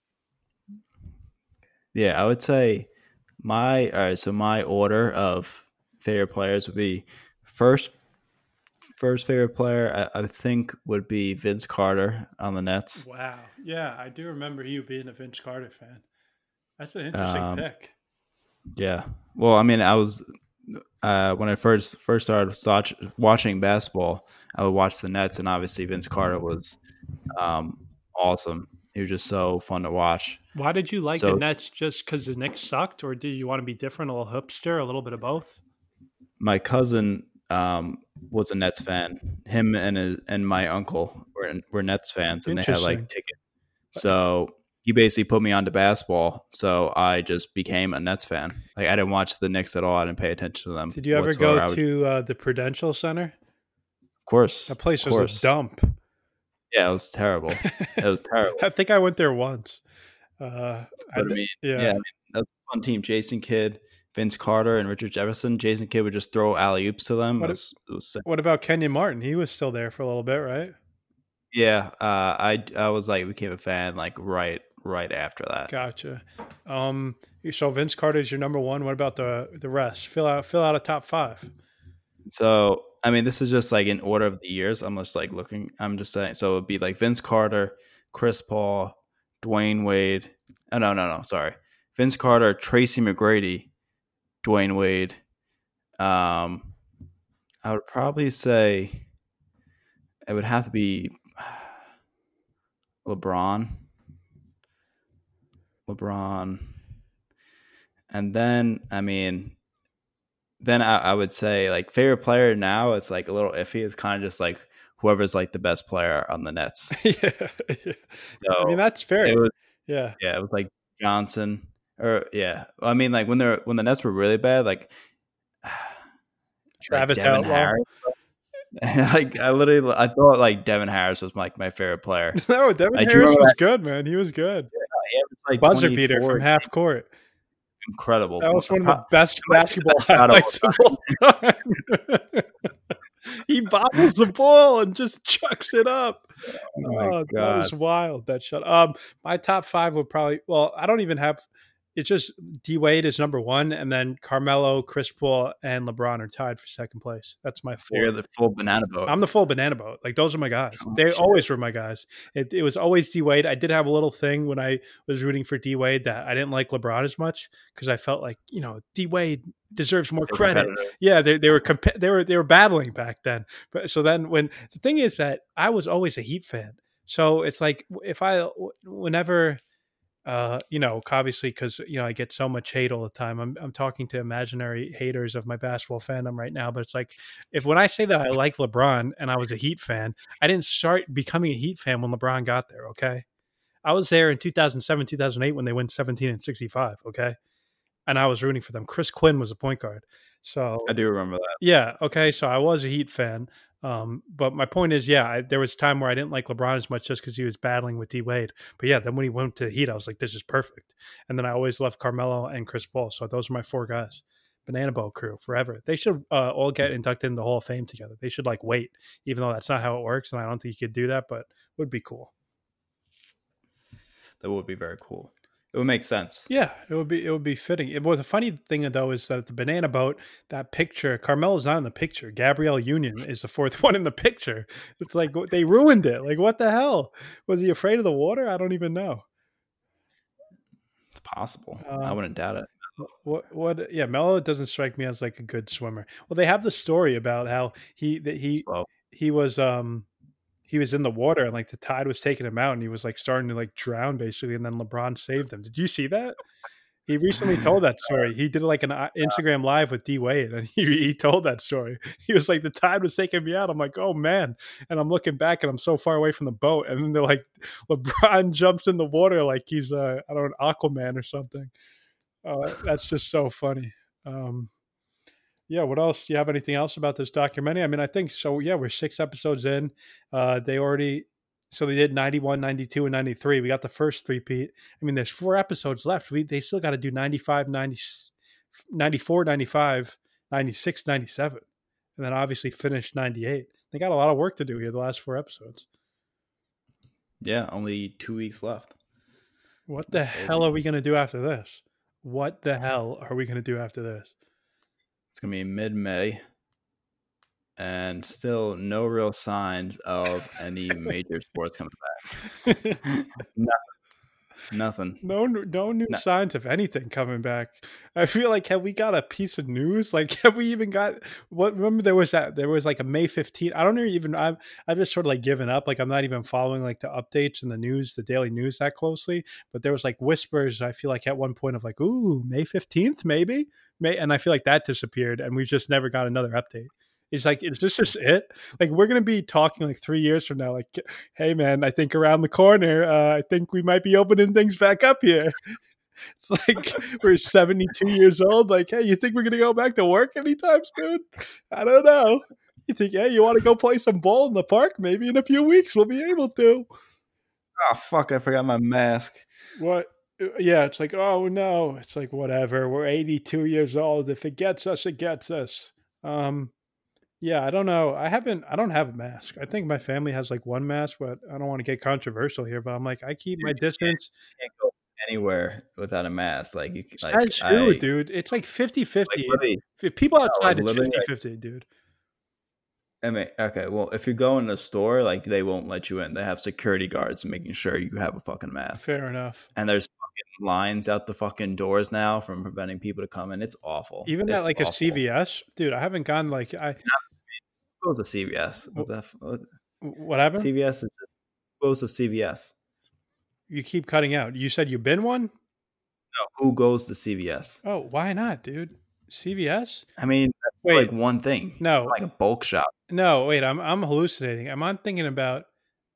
Yeah, I would say my order of favorite players would be first favorite player, I think, would be Vince Carter on the Nets. Wow. Yeah, I do remember you being a Vince Carter fan. That's an interesting pick. Yeah. Well, I mean, I was when I first started watching basketball, I would watch the Nets, and obviously Vince Carter was awesome. He was just so fun to watch. Why did you like the Nets? Just because the Knicks sucked, or did you want to be different, a little hipster, a little bit of both? My cousin was a Nets fan. Him and my uncle were Nets fans, and they had like tickets. So he basically put me onto basketball. So I just became a Nets fan. Like I didn't watch the Knicks at all. I didn't pay attention to them. Did you ever go to the Prudential Center? Of course. That place was a dump. Yeah, it was terrible. It was terrible. I think I went there once. That was a fun team. Jason Kidd, Vince Carter, and Richard Jefferson. Jason Kidd would just throw alley-oops to them. It was sick. What about Kenyon Martin? He was still there for a little bit, right? Yeah, I was like became a fan like right after that. Gotcha. So Vince Carter is your number one. What about the rest? Fill out a top 5. So I mean, this is just like in order of the years. I'm just like looking. I'm just saying. So it would be like Vince Carter, Chris Paul, Dwayne Wade. Oh, no. Sorry. Vince Carter, Tracy McGrady, Dwayne Wade. I would probably say it would have to be LeBron. And then, I mean, I would say like favorite player now, it's like a little iffy. It's kind of just like whoever's like the best player on the Nets. Yeah. So I mean, that's fair. It was, yeah, it was like Johnson I mean, like when the Nets were really bad, like Travis Outlaw. Like I thought like Devin Harris was like my favorite player. No, Devin Harris was good, man. He was good. Yeah, he was like buzzer beater from half court. Incredible. That was one of the best basketball highlights of all time. He bobbles the ball and just chucks it up. Oh my That God. was wild. That shot. My top 5 would probably. Well, I don't even have. It's just D Wade is number 1, and then Carmelo, Chris Paul, and LeBron are tied for second place. That's my 4. So you're the full banana boat. I'm the full banana boat. Like, those are my guys. Oh, They shit. always were my guys. It was always D Wade. I did have a little thing when I was rooting for D Wade that I didn't like LeBron as much because I felt like, you know, D Wade deserves more credit. Yeah, they were battling back then. But so then when the thing is that I was always a Heat fan. So it's like whenever you know, obviously, because you know I get so much hate all the time. I'm talking to imaginary haters of my basketball fandom right now, but it's like when I say that I like LeBron and I was a Heat fan, I didn't start becoming a Heat fan when LeBron got there. Okay, I was there in 2007, 2008 when they went 17 and 65. Okay, and I was rooting for them. Chris Quinn was the point guard. So I do remember that. Yeah. Okay. So I was a Heat fan. But my point is, there was a time where I didn't like LeBron as much just because he was battling with D Wade. But yeah, then when he went to the Heat, I was like, this is perfect. And then I always loved Carmelo and Chris Paul. So those are my 4 guys. Banana Boat crew forever. They should all get inducted in the Hall of Fame together. They should like wait, even though that's not how it works. And I don't think you could do that, but it would be cool. That would be very cool. It would make sense. Yeah, it would be fitting. Well, the funny thing though is that the banana boat, that picture, Carmelo's not in the picture. Gabrielle Union is the 4th one in the picture. It's like they ruined it. Like, what the hell? Was he afraid of the water? I don't even know. It's possible. I wouldn't doubt it. What? Yeah, Melo doesn't strike me as like a good swimmer. Well, they have the story about how he was in the water and like the tide was taking him out and he was like starting to like drown basically, and then LeBron saved him. Did you see that? He recently told that story. He did like an Instagram live with D Wade and he told that story. He was like, the tide was taking me out. I'm like, oh man. And I'm looking back and I'm so far away from the boat. And then they're like, LeBron jumps in the water like he's I don't know, Aquaman or something. That's just so funny. Yeah, what else? Do you have anything else about this documentary? I mean, I think so. Yeah, we're 6 episodes in. They did 91, 92, and 93. We got the first 3-peat. I mean, there's 4 episodes left. They still got to do 95, 90, 94, 95, 96, 97. And then obviously finish 98. They got a lot of work to do here, the last 4 episodes. Yeah, only 2 weeks left. What the hell are we going to do after this? What the hell are we going to do after this? It's going to be mid-May, and still no real signs of any major sports coming back. Nothing. No new signs of anything coming back. I feel like, have we got a piece of news? Like, have we even got what? Remember there was like a May 15th. I don't even. I've just sort of like given up. Like, I'm not even following like the updates and the news, the daily news that closely. But there was like whispers. I feel like at one point of like, ooh, May 15th, maybe. And I feel like that disappeared, and we just never got another update. It's like, is this just it? Like, we're going to be talking like 3 years from now, like, hey, man, I think around the corner, I think we might be opening things back up here. It's like we're 72 years old. Like, hey, you think we're going to go back to work anytime soon? I don't know. You think, hey, you want to go play some ball in the park? Maybe in a few weeks we'll be able to. Oh, fuck, I forgot my mask. What? Yeah, it's like, oh, no. It's like, whatever. We're 82 years old. If it gets us, it gets us. Yeah, I don't know. I don't have a mask. I think my family has like one mask, but I don't want to get controversial here. But I'm like, I keep my distance. You can't go anywhere without a mask. Like, you, like that's true, dude. It's like 50-50. Like, if people outside, it's 50-50, dude. I mean, okay, well, if you go in a store, like, they won't let you in. They have security guards making sure you have a fucking mask. Fair enough. And there's fucking lines out the fucking doors now from preventing people to come in. It's awful. Even at like awful. A CVS, dude. I haven't gone like Goes to CVS. What happened? CVS is just goes to CVS. You keep cutting out. You said you've been one? No, who goes to CVS? Oh, why not, dude? CVS? I mean, that's like one thing. No, like a bulk shop. No, wait. I'm hallucinating. Am I thinking about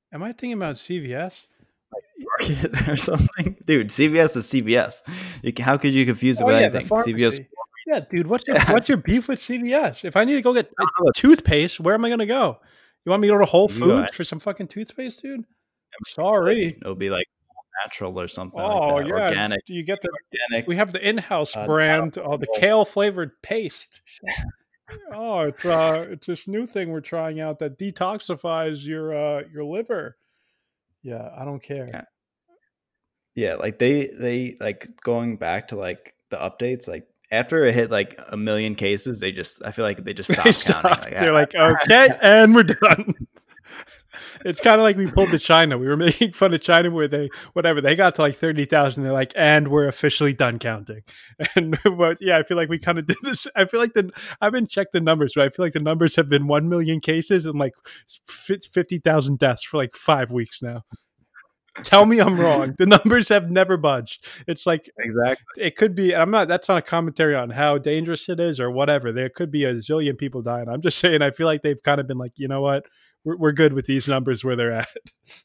CVS? Like Market or something, dude. CVS is CVS. How could you confuse it with anything? CVS. Yeah, dude, what's your beef with CVS? If I need to go get toothpaste, where am I going to go? You want me to go to Whole Foods for some fucking toothpaste, dude? I'm sorry. It'll be like natural or something. Oh, like that. Yeah. Organic. Do you get the organic? We have the in-house brand, the kale flavored paste. Oh, it's this new thing we're trying out that detoxifies your liver. Yeah, I don't care. Yeah, like they like going back to like the updates, like after it hit like 1 million cases, I feel like they just stopped counting. Like, they're like, okay, and we're done. It's kind of like we pulled to China. We were making fun of China where they got to like 30,000. They're like, and we're officially done counting. And but yeah, I feel like we kind of did this. I feel like I haven't checked the numbers, but I feel like the numbers have been 1 million cases and like 50,000 deaths for like 5 weeks now. Tell me I'm wrong. The numbers have never budged. It's like exactly. It could be. That's not a commentary on how dangerous it is or whatever. There could be a zillion people dying. I'm just saying. I feel like they've kind of been like, you know what, we're good with these numbers where they're at.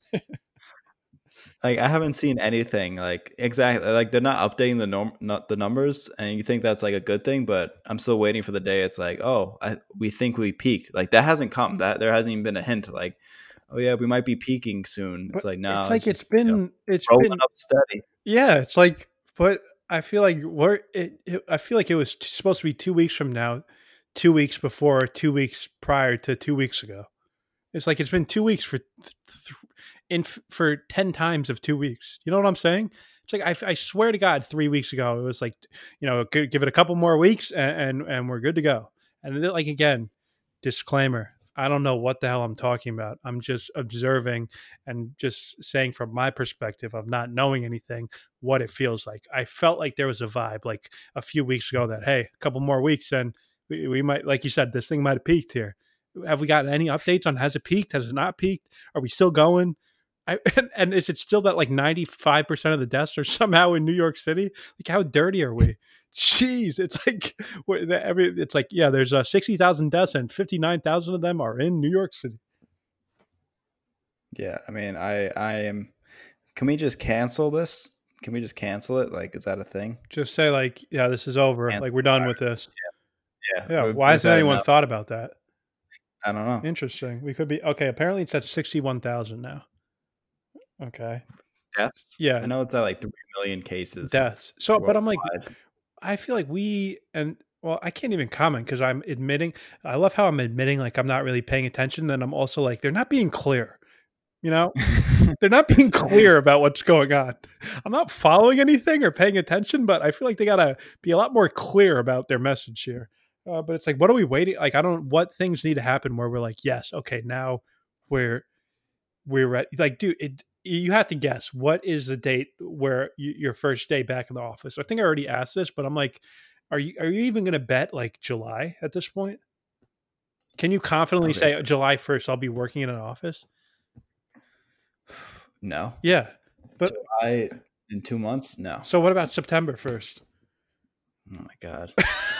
Like I haven't seen anything like exactly like they're not updating the numbers, and you think that's like a good thing, but I'm still waiting for the day it's like, oh, we think we peaked. Like that hasn't come. That there hasn't even been a hint. Like, oh yeah, we might be peaking soon. It's like no, it's like it's been rolling up steady. Yeah, it's like, but I feel like I feel like it was supposed to be 2 weeks from now, 2 weeks before, 2 weeks prior to 2 weeks ago. It's like it's been 2 weeks for 10 times of 2 weeks. You know what I'm saying? It's like I swear to God, 3 weeks ago it was like, give it a couple more weeks and we're good to go. And then, like again, disclaimer. I don't know what the hell I'm talking about. I'm just observing and just saying from my perspective of not knowing anything what it feels like. I felt like there was a vibe like a few weeks ago that, hey, a couple more weeks and we might, like you said, this thing might have peaked here. Have we gotten any updates on has it peaked? Has it not peaked? Are we still going? And is it still that like 95% of the deaths are somehow in New York City? Like how dirty are we? Jeez, it's like yeah, there's 60,000 deaths and 59,000 of them are in New York City. Yeah, I mean, I am. Can we just cancel this? Can we just cancel it? Like, is that a thing? Just say like, yeah, this is over. Like we're done with this. Yeah. Why hasn't anyone thought about that? I don't know. Interesting. We could be okay. Apparently, it's at 61,000 now. Okay. Deaths. Yeah, I know it's at like 3 million cases. Deaths. So, but I'm like, I feel like I can't even comment because I'm admitting. I love how I'm admitting like I'm not really paying attention. Then I'm also like they're not being clear. They're not being clear about what's going on. I'm not following anything or paying attention, but I feel like they gotta be a lot more clear about their message here. But it's like, what are we waiting? Like, what things need to happen where we're like, yes, okay, now we're ready. Like, dude, you have to guess what is the date where your first day back in the office. I think I already asked this, but I'm like, are you even going to bet like July at this point? Can you confidently say July 1st I'll be working in an office? No. Yeah, but July in 2 months. No. So what about September 1st? Oh my God.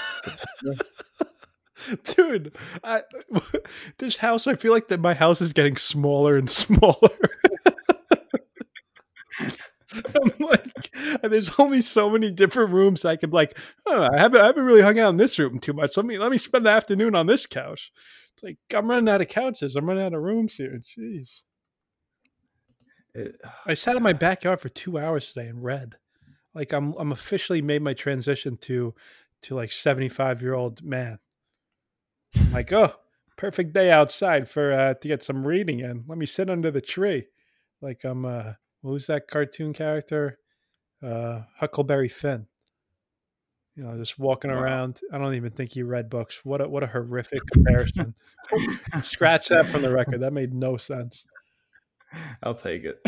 Dude, this house, I feel like that my house is getting smaller and smaller. I'm like, there's only so many different rooms I could like. I haven't really hung out in this room too much. Let me spend the afternoon on this couch. It's like I'm running out of couches. I'm running out of rooms here. Jeez. I sat in my backyard for 2 hours today and read. Like I'm officially made my transition to like 75-year-old man. I'm like, oh, perfect day outside for to get some reading in. Let me sit under the tree. Like I'm what was that cartoon character? Huckleberry Finn. Just walking around. I don't even think he read books. What a horrific comparison. Scratch that from the record. That made no sense. I'll take it.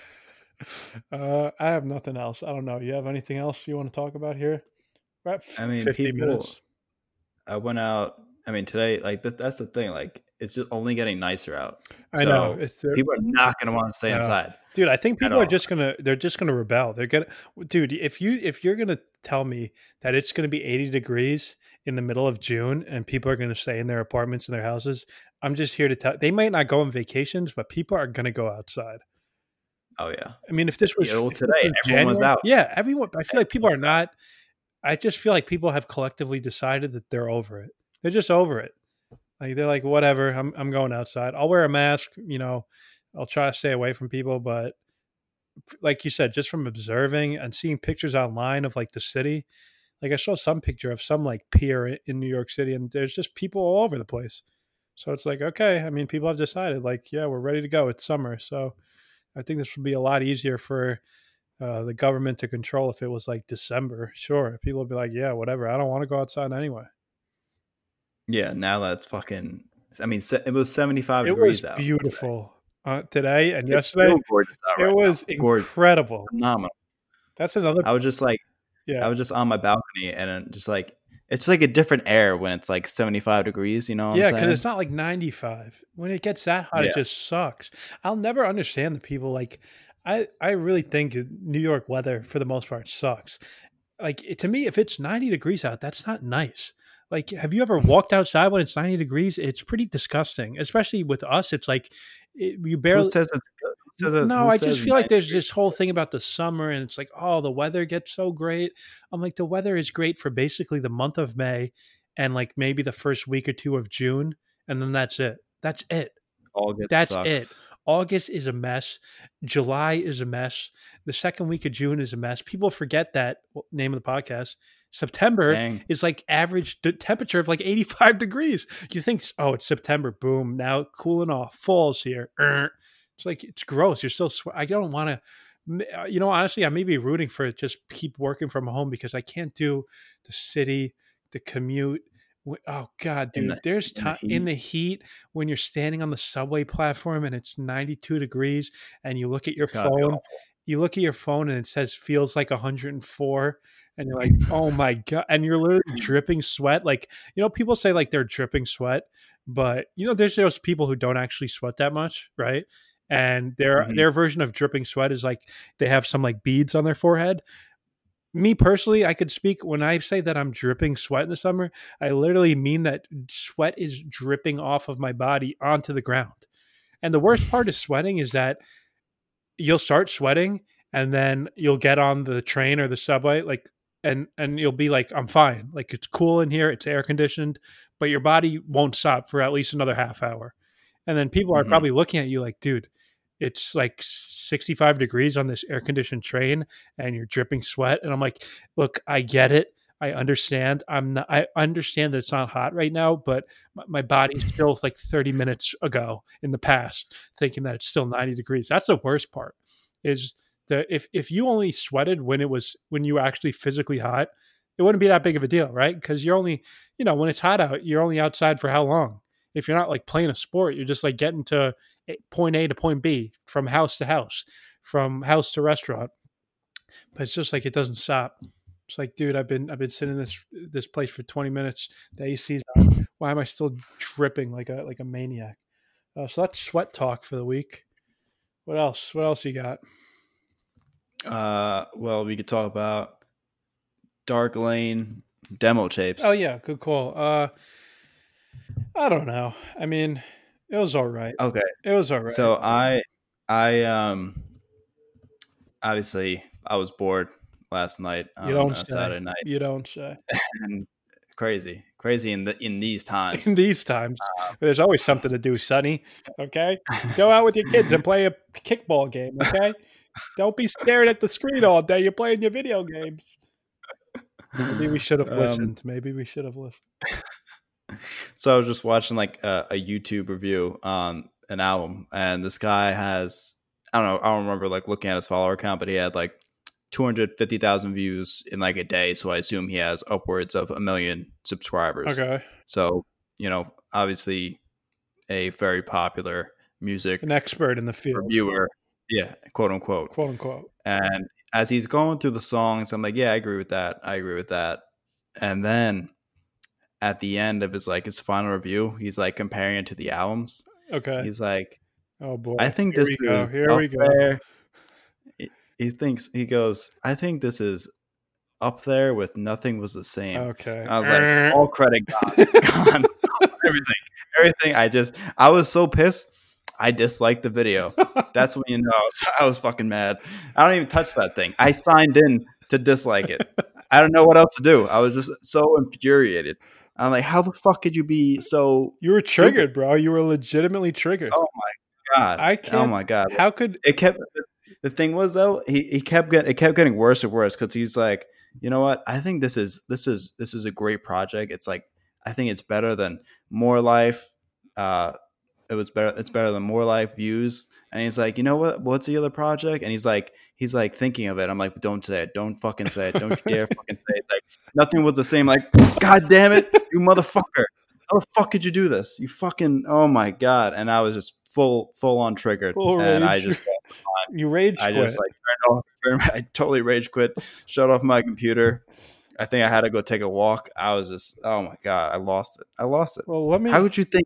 I have nothing else. I don't know. You have anything else you want to talk about here? About 50 minutes. I went out. I mean, today, like that's the thing. Like, it's just only getting nicer out. I know. People are not going to want to stay inside, dude. I think people are just gonna rebel. They're gonna, dude. If you're gonna tell me that it's gonna be 80 degrees in the middle of June and people are gonna stay in their apartments and their houses, I'm just here to tell. They might not go on vacations, but people are gonna go outside. Oh yeah. I mean, if this was today, everyone was out. Yeah, everyone. I feel like people are not. I just feel like people have collectively decided that they're over it. They're just over it. Like they're like, whatever. I'm going outside. I'll wear a mask. I'll try to stay away from people. But like you said, just from observing and seeing pictures online of like the city, Like I saw some picture of some like pier in New York City, and there's just people all over the place. So it's like, okay, I mean, people have decided, like, yeah, we're ready to go. It's summer, so I think this would be a lot easier for the government to control if it was like December. Sure, people would be like, yeah, whatever. I don't want to go outside anyway. Yeah, now that's fucking. I mean, it was 75 It degrees was out beautiful today and It's yesterday. still gorgeous out It right was now. Gorgeous. incredible. Phenomenal. That's another. I was just like, Yeah, I was just on my balcony and just like, it's like a different air when it's like 75 degrees. You know what I'm yeah, because saying? it's not like 95. When it gets that hot, it Yeah. just sucks. I'll never understand the people like. I really think New York weather for the most part sucks. Like to me, if it's 90 degrees out, that's not nice. Like, have you ever walked outside when it's 90 degrees? It's pretty disgusting, especially with us. It's like you Who barely. says it's good? No, Who I says just feel like 90 there's degrees? this whole thing about the summer, and it's like, oh, the weather gets so great. I'm like, the weather is great for basically the month of May and like maybe the first week or two of June, and then that's it. That's it. August That's it. sucks. August is a mess. July is a mess. The second week of June is a mess. People forget that name of the podcast. September Dang. is like average temperature of like 85 degrees. You think, oh, it's September. Boom. Now cooling off. Fall's here. It's like, it's gross. You're still, I don't want to, honestly, I may be rooting for it. Just keep working from home because I can't do the city, the commute. Oh God, dude! There's time in the heat when you're standing on the subway platform and it's 92 degrees, and you look at your phone. You look at your phone and it says feels like 104, and you're like, oh my God! And you're literally dripping sweat. Like people say like they're dripping sweat, but there's those people who don't actually sweat that much, right? And their version of dripping sweat is like they have some like beads on their forehead. Me personally, I could speak when I say that I'm dripping sweat in the summer, I literally mean that sweat is dripping off of my body onto the ground. And the worst part of sweating is that you'll start sweating and then you'll get on the train or the subway and you'll be like, I'm fine. Like it's cool in here, it's air conditioned, but your body won't stop for at least another half hour. And then people are probably looking at you like, dude, it's like 65 degrees on this air conditioned train and you're dripping sweat. And I'm like, look, I get it. I understand. I understand that it's not hot right now, but my body's still like 30 minutes ago in the past thinking that it's still 90 degrees. That's the worst part is that if you only sweated when you were actually physically hot, it wouldn't be that big of a deal, right? Because you're only, when it's hot out, you're only outside for how long? If you're not like playing a sport, you're just like getting to point A to point B from house to house, from house to restaurant. But it's just like it doesn't stop. It's like, dude, I've been sitting in this place for 20 minutes. The AC's on. Why am I still dripping like a maniac? So that's sweat talk for the week. What else? What else you got? Well, we could talk about Dark Lane demo tapes. Oh yeah, good call. I don't know. I mean, it was all right. Okay. It was all right. So I obviously I was bored last night on Saturday night. You don't say. And crazy in these times. In these times, there's always something to do, Sonny. Okay, go out with your kids and play a kickball game. Okay, don't be staring at the screen all day. You're playing your video games. Maybe we should have listened. So I was just watching like a YouTube review on an album, and this guy has, I don't remember like looking at his follower count, but he had like 250,000 views in like a day. So I assume he has upwards of 1 million subscribers. Okay. So, obviously a very popular music, an expert in the field, reviewer. Yeah. Quote unquote. And as he's going through the songs, I'm like, yeah, I agree with that. And then at the end of his final review, he's like comparing it to the albums. Okay. He's like, oh boy, I think this is here we go. There. He goes, I think this is up there with Nothing Was the Same. Okay. And I was like, all credit gone. Everything. I was so pissed. I disliked the video. That's when you know I was fucking mad. I don't even touch that thing. I signed in to dislike it. I don't know what else to do. I was just so infuriated. I'm like, how the fuck could you be so... You were triggered, bro. You were legitimately triggered. Oh my God. I can't... Oh my God. How could... It kept... The thing was, though, it kept getting worse and worse because he's like, you know what? I think this is a great project. It's like, I think it's better than More Life. It's better than More Life, Views. And he's like, you know what? What's the other project? And he's like thinking of it. I'm like, don't say it. Don't fucking say it. Don't you dare fucking say it. It's like nothing was the same. Like, God damn it, you motherfucker. How the fuck could you do this? You fucking, oh my God. And I was just full on triggered. Full and rage. I just You rage I quit. just like I totally rage quit, shut off my computer. I think I had to go take a walk. I was just, oh my God, I lost it. Well, let me. How would you think?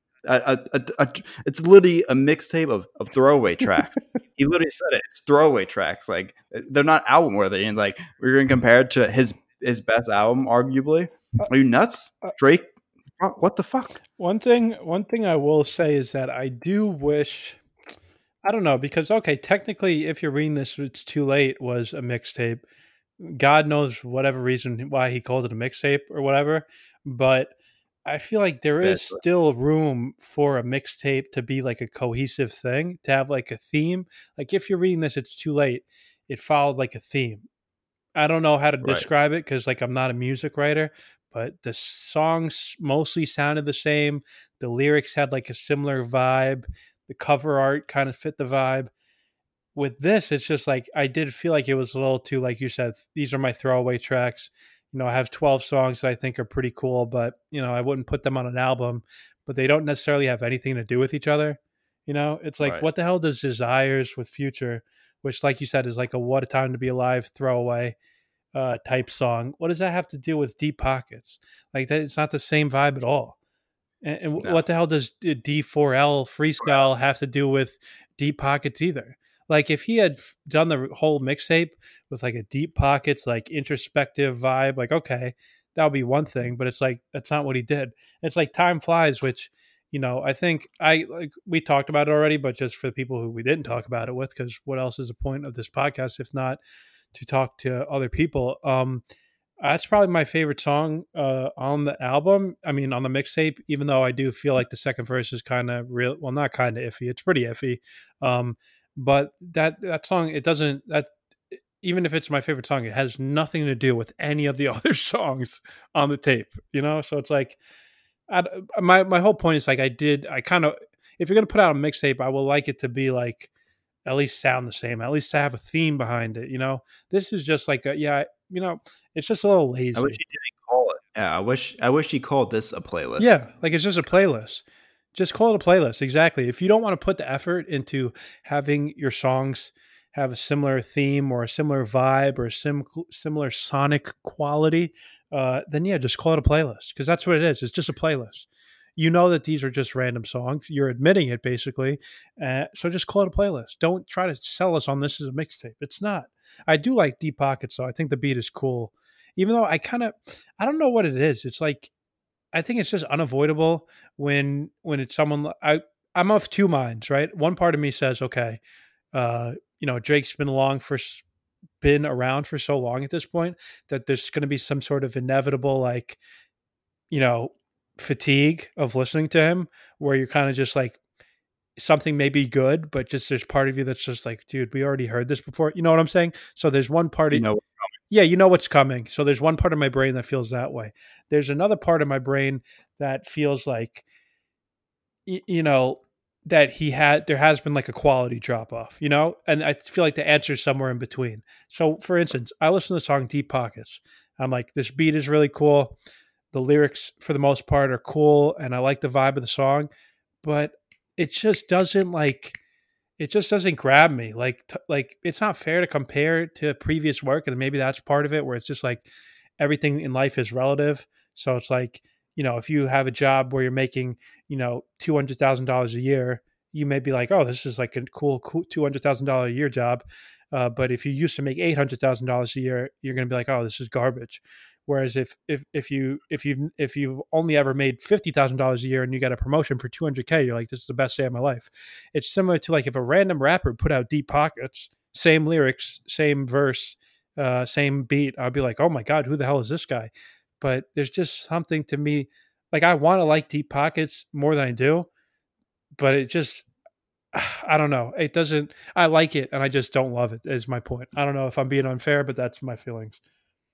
It's literally a mixtape of throwaway tracks. He literally said it. It's throwaway tracks. Like, they're not album worthy. And like, we're going to compare it to his best album, arguably. Are you nuts, Drake? What the fuck? One thing I will say is that I do wish. I don't know, because okay, technically, if you're reading this, It's Too Late was a mixtape. God knows whatever reason why he called it a mixtape or whatever, but I feel like there is still room for a mixtape to be like a cohesive thing, to have like a theme. Like if you're reading this, It's Too Late, it followed like a theme. I don't know how to describe it because like I'm not a music writer, but the songs mostly sounded the same. The lyrics had like a similar vibe. The cover art kind of fit the vibe. With this, it's just like I did feel like it was a little too, like you said, these are my throwaway tracks. You know, I have 12 songs that I think are pretty cool, but you know, I wouldn't put them on an album, but they don't necessarily have anything to do with each other. You know, it's like, what the hell does Desires with Future, which, like you said, is like a What a Time to Be Alive throwaway type song. What does that have to do with Deep Pockets? Like that, it's not the same vibe at all. And no. What the hell does D4L Freestyle have to do with Deep Pockets either? Like if he had done the whole mixtape with like a Deep Pockets, like introspective vibe, like, okay, that would be one thing, but it's like, that's not what he did. It's like Time Flies, which, you know, I think we talked about it already, but just for the people who we didn't talk about it with, because what else is the point of this podcast if not to talk to other people? That's probably my favorite song on the album. I mean, on the mixtape, even though I do feel like the second verse is kind of real. Well, not kind of iffy. It's pretty iffy. But that song, it doesn't, that even if it's my favorite song, it has nothing to do with any of the other songs on the tape, you know? So it's like, my whole point is like, I kind of, if you're going to put out a mixtape, I will like it to be like, at least sound the same, at least to have a theme behind it, you know? This is just like, you know, it's just a little lazy. I wish he didn't call it. Yeah, I wish he called this a playlist. Yeah, like it's just a playlist. Just call it a playlist. Exactly. If you don't want to put the effort into having your songs have a similar theme or a similar vibe or a similar sonic quality, then yeah, just call it a playlist, because that's what it is. It's just a playlist. You know that these are just random songs. You're admitting it basically. So just call it a playlist. Don't try to sell us on this as a mixtape. It's not. I do like Deep Pockets, though. I think the beat is cool. Even though I don't know what it is. It's like, I think it's just unavoidable when it's someone. I'm of two minds, right? One part of me says, okay, you know, Drake's been around for so long at this point that there's going to be some sort of inevitable, like, you know, fatigue of listening to him, where you're kind of just like, something may be good, but just there's part of you that's just like, dude, we already heard this before. You know what I'm saying? So there's one part of you know what's coming. So there's one part of my brain that feels that way. There's another part of my brain that feels like, you know, that there has been like a quality drop off, you know? And I feel like the answer is somewhere in between. So for instance, I listen to the song Deep Pockets. I'm like, this beat is really cool. The lyrics for the most part are cool. And I like the vibe of the song, but it just doesn't grab me. Like it's not fair to compare it to previous work. And maybe that's part of it, where it's just like everything in life is relative. So it's like, you know, if you have a job where you're making, you know, $200,000 a year, you may be like, oh, this is like a cool $200,000 a year job. But if you used to make $800,000 a year, you're going to be like, oh, this is garbage. Whereas if you've only ever made $50,000 a year and you got a promotion for $200K, you're like, this is the best day of my life. It's similar to like if a random rapper put out Deep Pockets, same lyrics, same verse, same beat, I'd be like, oh my God, who the hell is this guy? But there's just something to me, like I want to like Deep Pockets more than I do, but it just, I don't know. It doesn't, I like it and I just don't love it, is my point. I don't know if I'm being unfair, but that's my feelings.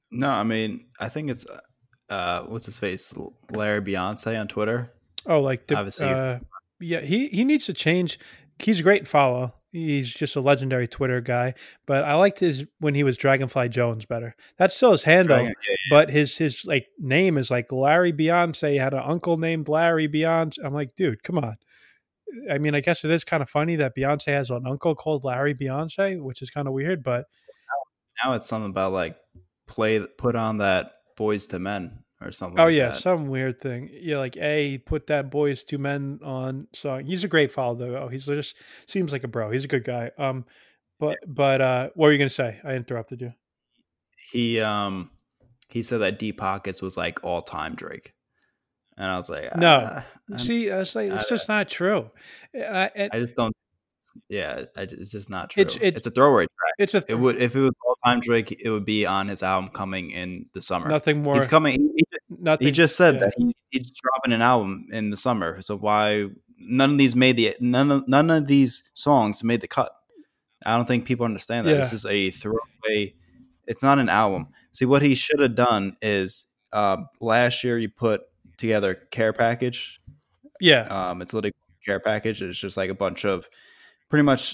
No, I mean, I think it's what's his face, Larry Beyonce on Twitter. Oh, like Obviously, yeah, he needs to change. He's a great follow. He's just a legendary Twitter guy. But I liked his when he was Dragonfly Jones better. That's still his Dragon. handle, but his like name is like Larry Beyonce. He had an uncle named Larry Beyonce. I'm like, dude, come on. I mean, I guess it is kind of funny that Beyonce has an uncle called Larry Beyonce, which is kind of weird. But Now it's something about like put on that Boys to Men or something oh like yeah, that. some weird thing. Yeah, like put that Boys to Men on song. He's a great follow though. Oh, he's just seems like a bro. He's a good guy. But what were you gonna say? I interrupted you. He he said that Deep Pockets was like all time Drake, and I was like, No, see, I was like, I, it's just not true. And I just don't. Yeah, it's just not it's true. it's It's a throwaway track. it's a It would if it was all time Drake, it would be on his album coming in the summer. nothing He's more, coming. He nothing. just said Yeah, that he's dropping an album in the summer. So why none of these songs made the cut? I don't think people understand that. This yeah, is a throwaway. It's not an album. See, what he should have done is last year you put together Care Package. yeah. It's literally Care Package. It's just like a bunch of pretty much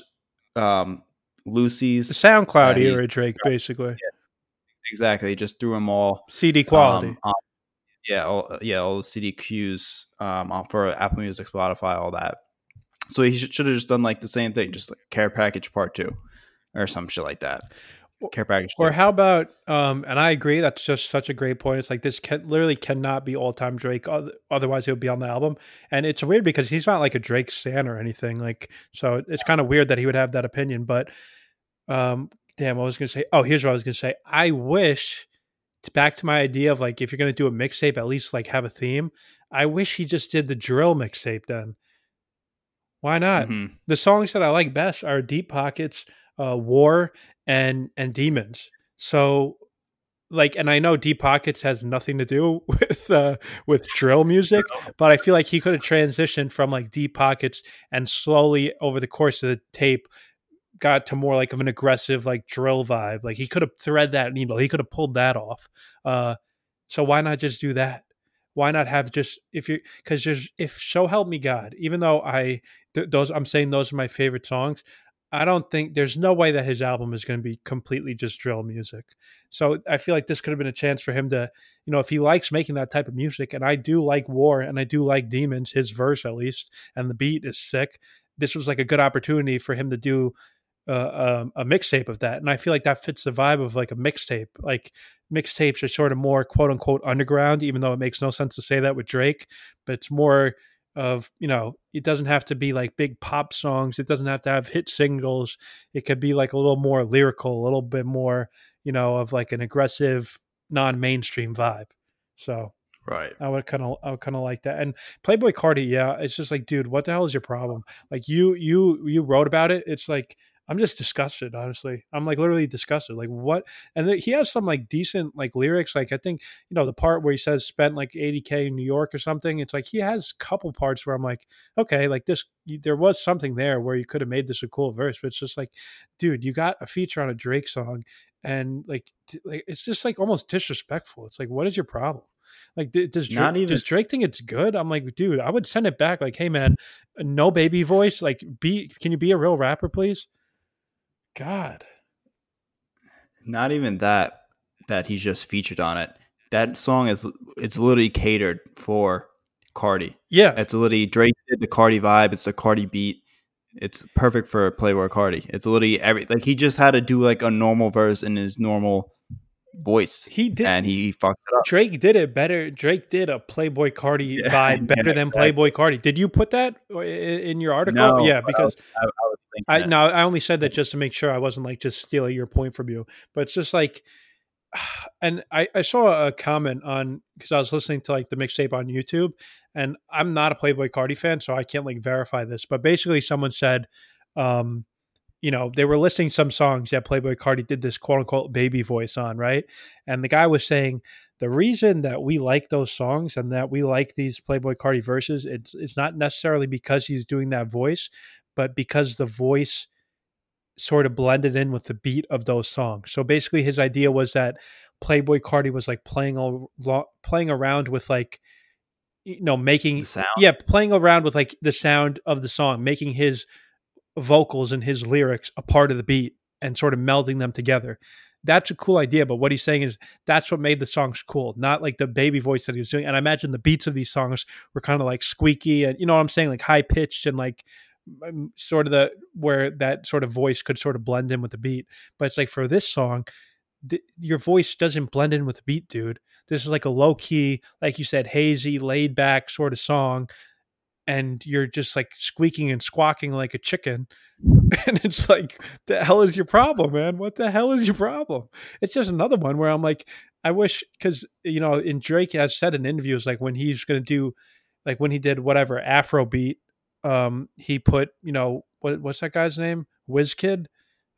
The Lucy's SoundCloud that he's era Drake, basically. exactly. He just threw them all. CD quality. On, all the CDQs for Apple Music, Spotify, all that. So he should have just done like the same thing, just like Care Package Part 2 or some shit like that. Care Package 2. Or how about and I agree that's just such a great point. It's like this literally cannot be all-time Drake otherwise it would be on the album. And it's weird because he's not like a Drake stan or anything like so it's kind of weird that he would have that opinion, but damn, I was going to say, oh, here's what I was going to say. I wish back to my idea of like if you're going to do a mixtape at least like have a theme. I wish he just did the drill mixtape then. Why not? Mm-hmm. The songs that I like best are Deep Pockets, War, and Demons. So like, and I know Deep Pockets has nothing to do with drill music, but I feel like he could have transitioned from like Deep Pockets and slowly over the course of the tape got to more like of an aggressive like drill vibe. Like he could have thread that needle. He could have pulled that off. So why not just do that? Why not have just if you because there's if so help me God. Even though those I'm saying those are my favorite songs. I don't think there's no way that his album is going to be completely just drill music. So I feel like this could have been a chance for him to, if he likes making that type of music, and I do like War and I do like Demons, his verse at least, and the beat is sick. This was like a good opportunity for him to do a mixtape of that, and I feel like that fits the vibe of like a mixtape. Like mixtapes are sort of more quote unquote underground, even though it makes no sense to say that with Drake. But it's more of it doesn't have to be like big pop songs. It doesn't have to have hit singles. It could be like a little more lyrical, a little bit more of like an aggressive non-mainstream vibe. So Right. I would kind of like that. And Playboy Cardi, yeah, it's just like, dude, what the hell is your problem? Like you wrote about it. It's like I'm just disgusted, honestly. I'm like literally disgusted. Like what? And he has some like decent like lyrics. Like I think the part where he says spent like 80K in New York or something. It's like he has a couple parts where I'm like, okay, like this. There was something there where you could have made this a cool verse, but it's just like, dude, you got a feature on a Drake song, and like it's just like almost disrespectful. It's like, what is your problem? Like, does Drake think it's good? I'm like, dude, I would send it back. Like, hey, man, no baby voice. Like, can you be a real rapper, please? God. Not even that he's just featured on it. That song it's literally catered for Cardi. Yeah. It's literally Drake did the Cardi vibe. It's the Cardi beat. It's perfect for Playboy Cardi. It's literally he just had to do like a normal verse in his normal voice. He did, and he fucked it up. Drake did it better. Drake did a Playboy Cardi vibe better than Playboy Cardi. Did you put that in your article? No, yeah, because I was thinking I only said that just to make sure I wasn't like just stealing your point from you. But it's just like, and I saw a comment on because I was listening to like the mixtape on YouTube, and I'm not a Playboy Cardi fan, so I can't like verify this. But basically, someone said, they were listing some songs that Playboy Cardi did this quote unquote baby voice on, right? And the guy was saying the reason that we like those songs and that we like these Playboy Cardi verses, it's not necessarily because he's doing that voice, but because the voice sort of blended in with the beat of those songs. So basically his idea was that Playboy Carti was like playing around with like, The sound. playing around with like the sound of the song, making his vocals and his lyrics a part of the beat and sort of melding them together. That's a cool idea, but what he's saying is that's what made the songs cool, not like the baby voice that he was doing. And I imagine the beats of these songs were kind of like squeaky and, you know what I'm saying, like high pitched and like sort of where that sort of voice could sort of blend in with the beat. But it's like for this song, your voice doesn't blend in with the beat, dude. This is like a low key, like you said, hazy, laid back sort of song, and you're just like squeaking and squawking like a chicken. And it's like, the hell is your problem, man? What the hell is your problem? It's just another one where I'm like, I wish, because, in Drake has said in interviews, like when he's going to do, like when he did whatever Afrobeat, he put, what's that guy's name? WizKid.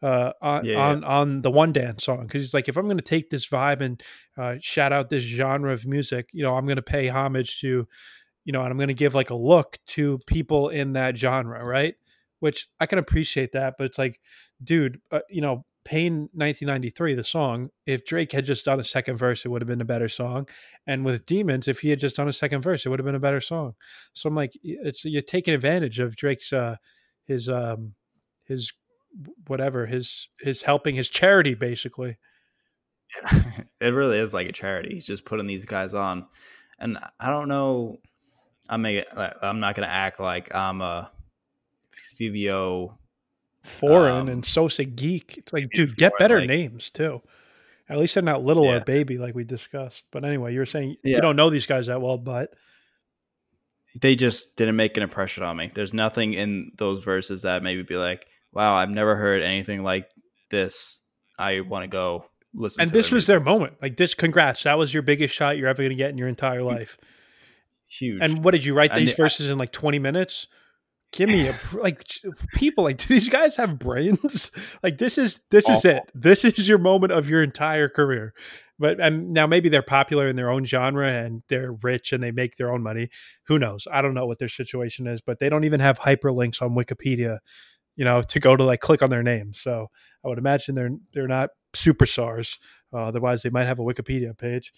On the One Dance song, because he's like, if I'm going to take this vibe and shout out this genre of music, I'm going to pay homage to, and I'm going to give like a look to people in that genre, right? Which I can appreciate that, but it's like, dude, Pain 1993, the song, if Drake had just done a second verse, it would have been a better song. And with Demons, if he had just done a second verse, it would have been a better song. So I'm like, you're taking advantage of Drake's his whatever, his helping, his charity, basically. It really is like a charity. He's just putting these guys on, and I don't know. I'm not gonna act like I'm a Fivio Foreign and Sosa Geek. It's like, dude, get better names too. At least they're not Little or Baby like we discussed. But anyway, you were saying you don't know these guys that well, but they just didn't make an impression on me. There's nothing in those verses that maybe be like, wow, I've never heard anything like this. I want to go listen. And this was their moment. Like this, congrats. That was your biggest shot you're ever going to get in your entire life. Huge. And what did you write these verses in like 20 minutes? Give me people, like, do these guys have brains? Like this is it. This is your moment of your entire career. But now maybe they're popular in their own genre and they're rich and they make their own money. Who knows? I don't know what their situation is, but they don't even have hyperlinks on Wikipedia, to go to like click on their name. So I would imagine they're not superstars. Otherwise they might have a Wikipedia page.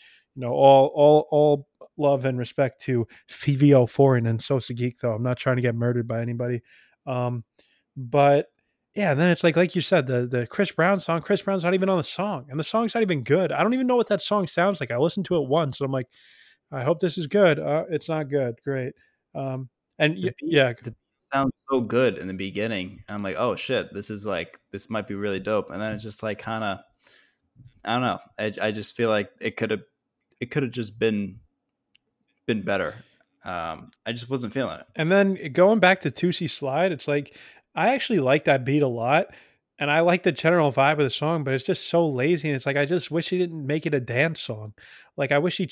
All love and respect to Fivio Foreign and Sosa Geek, though. I'm not trying to get murdered by anybody. But yeah, and then it's like you said, the Chris Brown song, Chris Brown's not even on the song, and the song's not even good. I don't even know what that song sounds like. I listened to it once, and I'm like, I hope this is good. It's not good. Great. The sounds so good in the beginning. I'm like, oh shit, this might be really dope. And then it's just like kind of, I don't know. I just feel like it could have just been better. I just wasn't feeling it. And then going back to Tootsie Slide, it's like, I actually like that beat a lot. And I like the general vibe of the song, but it's just so lazy. And it's like, I just wish he didn't make it a dance song. Like, I wish he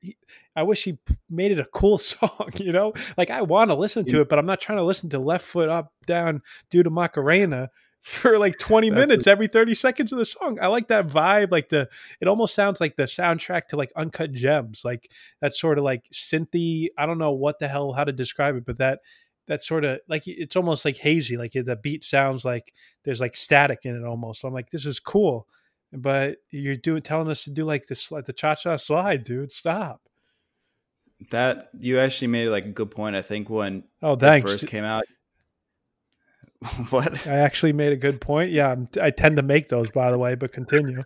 made it a cool song, Like, I want to listen to it, but I'm not trying to listen to Left Foot Up, Down, Do the Macarena for like 20 minutes every 30 seconds of the song. I like that vibe. Like it almost sounds like the soundtrack to like Uncut Gems, like that sort of like synthy. I don't know how to describe it, but that sort of like, it's almost like hazy. Like the beat sounds like there's like static in it almost. So I'm like, this is cool, but you're telling us to do like this, like the cha-cha slide, dude. Stop. That you actually made like a good point. I think when it first came out. What? I actually made a good point. Yeah, I tend to make those, by the way, but continue.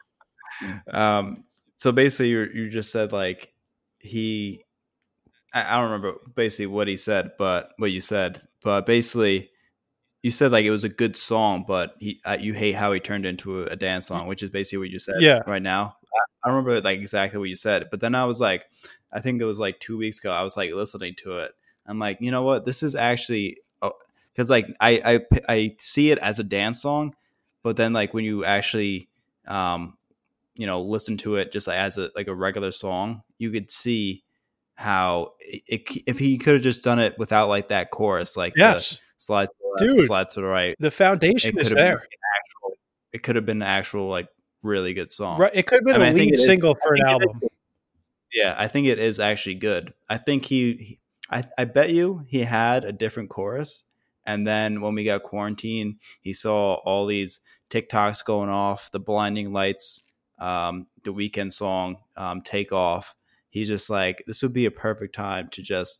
So basically, you just said like I don't remember basically what he said, but what you said. But basically, you said like it was a good song, but you hate how he turned into a dance song, which is basically what you said. Right now, I don't remember like exactly what you said, but then I was like, I think it was like 2 weeks ago. I was like listening to it. I'm like, you know what? This is actually. Because like I see it as a dance song, but then like when you actually listen to it just as a regular song, you could see how if he could have just done it without like that chorus, like yes, the slide to the left, slide to the right, the foundation is there. It could have been an actual like really good song, right? It could have been a lead single for an album. Yeah, I think it is actually good. I think I bet you he had a different chorus. And then when we got quarantined, he saw all these TikToks going off, the blinding lights the Weeknd song, Take Off. He's just like, this would be a perfect time to just,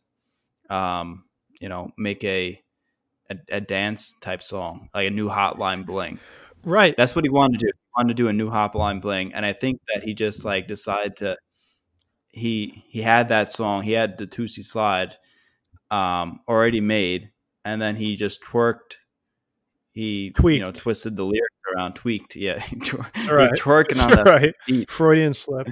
make a dance type song, like a new Hotline Bling. Right. That's what he wanted to do. He wanted to do a new Hotline Bling. And I think that he just like decided to, he had that song. He had the Toosie Slide already made. And then he just twerked. He tweaked. Twisted the lyrics around, tweaked. Yeah. He's twerking on that beat. Freudian slip.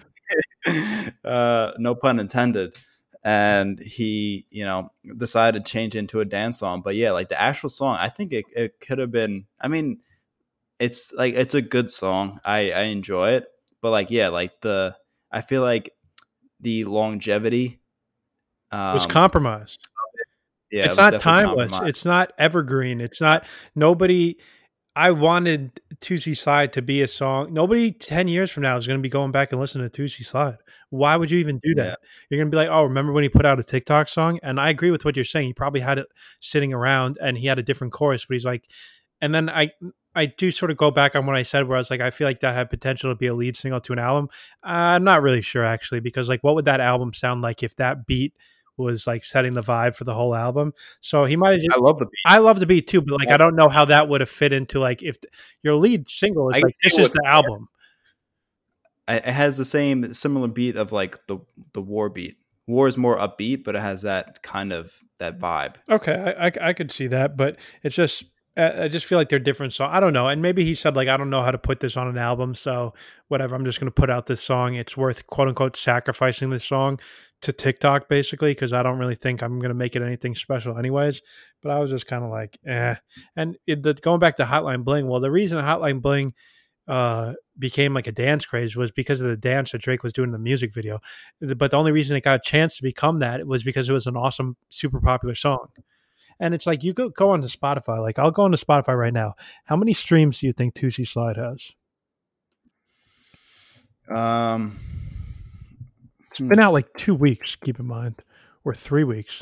No pun intended. And he, decided to change into a dance song. But yeah, like the actual song, I think it could have been, I mean, it's like, it's a good song. I enjoy it. But like, yeah, like I feel like the longevity was compromised. Yeah, it's not timeless. It's not evergreen. It's not nobody. I wanted Toosie Slide to be a song. Nobody 10 years from now is going to be going back and listening to Toosie Slide. Why would you even do that? Yeah. You're going to be like, oh, remember when he put out a TikTok song? And I agree with what you're saying. He probably had it sitting around and he had a different chorus, but he's like, and then I do sort of go back on what I said where I was like, I feel like that had potential to be a lead single to an album. I'm not really sure actually, because like, what would that album sound like if that beat was like setting the vibe for the whole album? So he might have just, I love the beat. I love the beat too, but like I don't know how that would have fit into like if your lead single is like this is the album. It has the similar beat of like the War beat. War is more upbeat, but it has that kind of that vibe. Okay, I could see that, but it's just I just feel like they're different songs. I don't know, and maybe he said like I don't know how to put this on an album, so whatever. I'm just going to put out this song. It's worth quote unquote sacrificing this song to TikTok basically because I don't really think I'm going to make it anything special anyways. But I was just kind of like, eh. And going back to Hotline Bling, well, the reason Hotline Bling became like a dance craze was because of the dance that Drake was doing in the music video. But the only reason it got a chance to become that was because it was an awesome, super popular song. And it's like you go onto Spotify. Like I'll go onto Spotify right now. How many streams do you think Toosie Slide has? It's been out like 2 weeks, keep in mind, or 3 weeks.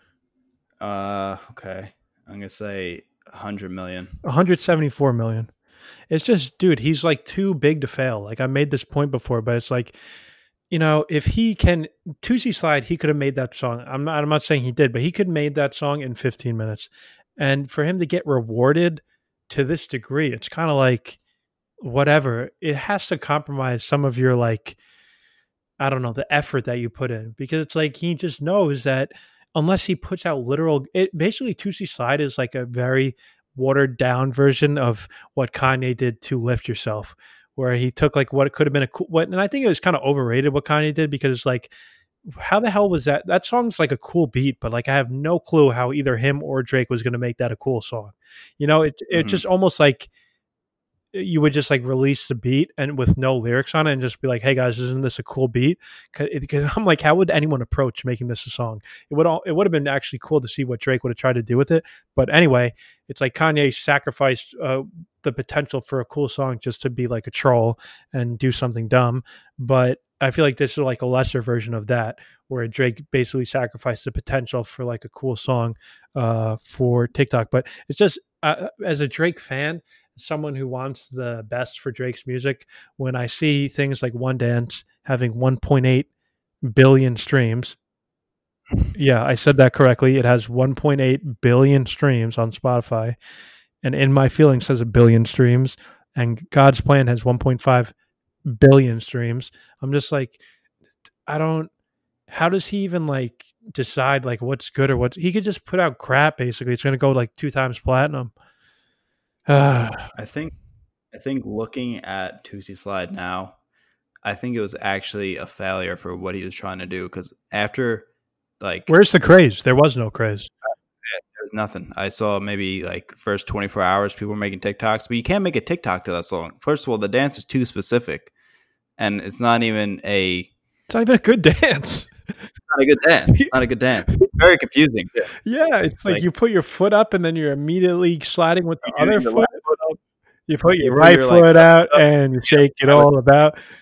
Okay. I'm going to say 100 million. 174 million. It's just, dude, he's like too big to fail. Like I made this point before, but it's like, if he can Toosie Slide, he could have made that song. I'm not saying he did, but he could have made that song in 15 minutes. And for him to get rewarded to this degree, it's kind of like whatever. It has to compromise some of your like, I don't know, the effort that you put in, because it's like he just knows that unless he puts out basically Toosie Slide is like a very watered down version of what Kanye did to Lift Yourself, where he took like what it could have been and I think it was kind of overrated what Kanye did, because it's like, how the hell was that? That song's like a cool beat, but like I have no clue how either him or Drake was going to make that a cool song. It just almost like you would just like release the beat and with no lyrics on it and just be like, hey guys, isn't this a cool beat? Cause I'm like, how would anyone approach making this a song? It would have been actually cool to see what Drake would have tried to do with it. But anyway, it's like Kanye sacrificed the potential for a cool song just to be like a troll and do something dumb. But I feel like this is like a lesser version of that, where Drake basically sacrificed the potential for like a cool song for TikTok. But it's just, as a Drake fan, someone who wants the best for Drake's music, when I see things like One Dance having 1.8 billion streams. Yeah, I said that correctly. It has 1.8 billion streams on Spotify. And In My Feelings has 1 billion streams. And God's Plan has 1.5 billion streams. I'm just like, how does he even like decide like what's good or he could just put out crap basically. It's going to go like 2 times platinum. I think looking at Toosie Slide now, I think it was actually a failure for what he was trying to do, because after like, where's the craze? There was no craze. There's nothing. I saw maybe like first 24 hours people were making TikToks, but you can't make a TikTok to that song. First of all, the dance is too specific, and it's not even a good dance. Not a good dance. Not a good dance. It's very confusing. Yeah, it's like you put your foot up and then you're immediately sliding with the other foot. You put your right foot out and you shake it all about.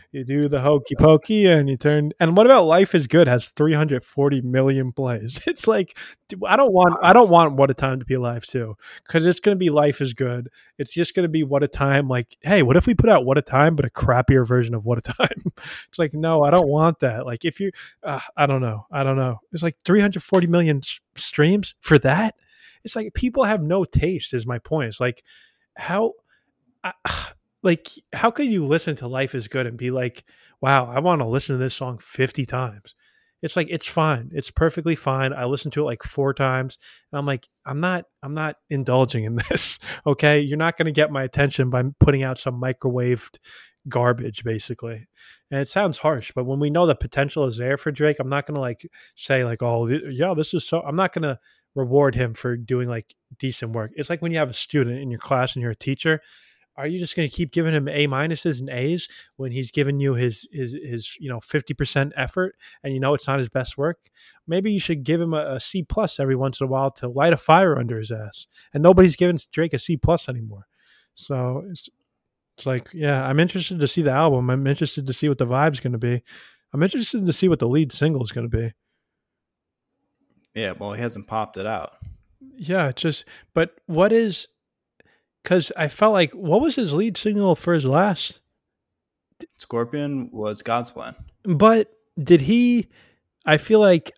You do the hokey pokey and you turn. And what about Life is Good? Has 340 million plays. It's like, dude, I don't want What a Time to Be Alive too, because it's going to be Life is Good. It's just going to be What a Time. Like, hey, what if we put out What a Time, but a crappier version of What a Time? It's like, no, I don't want that. Like, if you, I don't know. It's like 340 million streams for that. It's like people have no taste. Is my point. It's like how. I, like how could you listen to Life is Good and be like, wow, I want to listen to this song 50 times? It's like, it's fine, it's perfectly fine. I listened to it like 4 times and I'm like, I'm not indulging in this. Okay, you're not going to get my attention by putting out some microwaved garbage basically. And it sounds harsh, but when we know the potential is there for Drake, I'm not going to like say like, oh yeah, this is so, I'm not going to reward him for doing like decent work. It's like when you have a student in your class and you're a teacher, are you just going to keep giving him A minuses and A's when he's giving you his 50% effort and it's not his best work? Maybe you should give him a C plus every once in a while to light a fire under his ass. And nobody's giving Drake a C plus anymore. So it's like, yeah, I'm interested to see the album. I'm interested to see what the vibe's going to be. I'm interested to see what the lead single is going to be. Yeah, well, he hasn't popped it out. Yeah, but what is... Because I felt like, what was his lead single for his last? Scorpion was God's Plan. But did he? I feel like,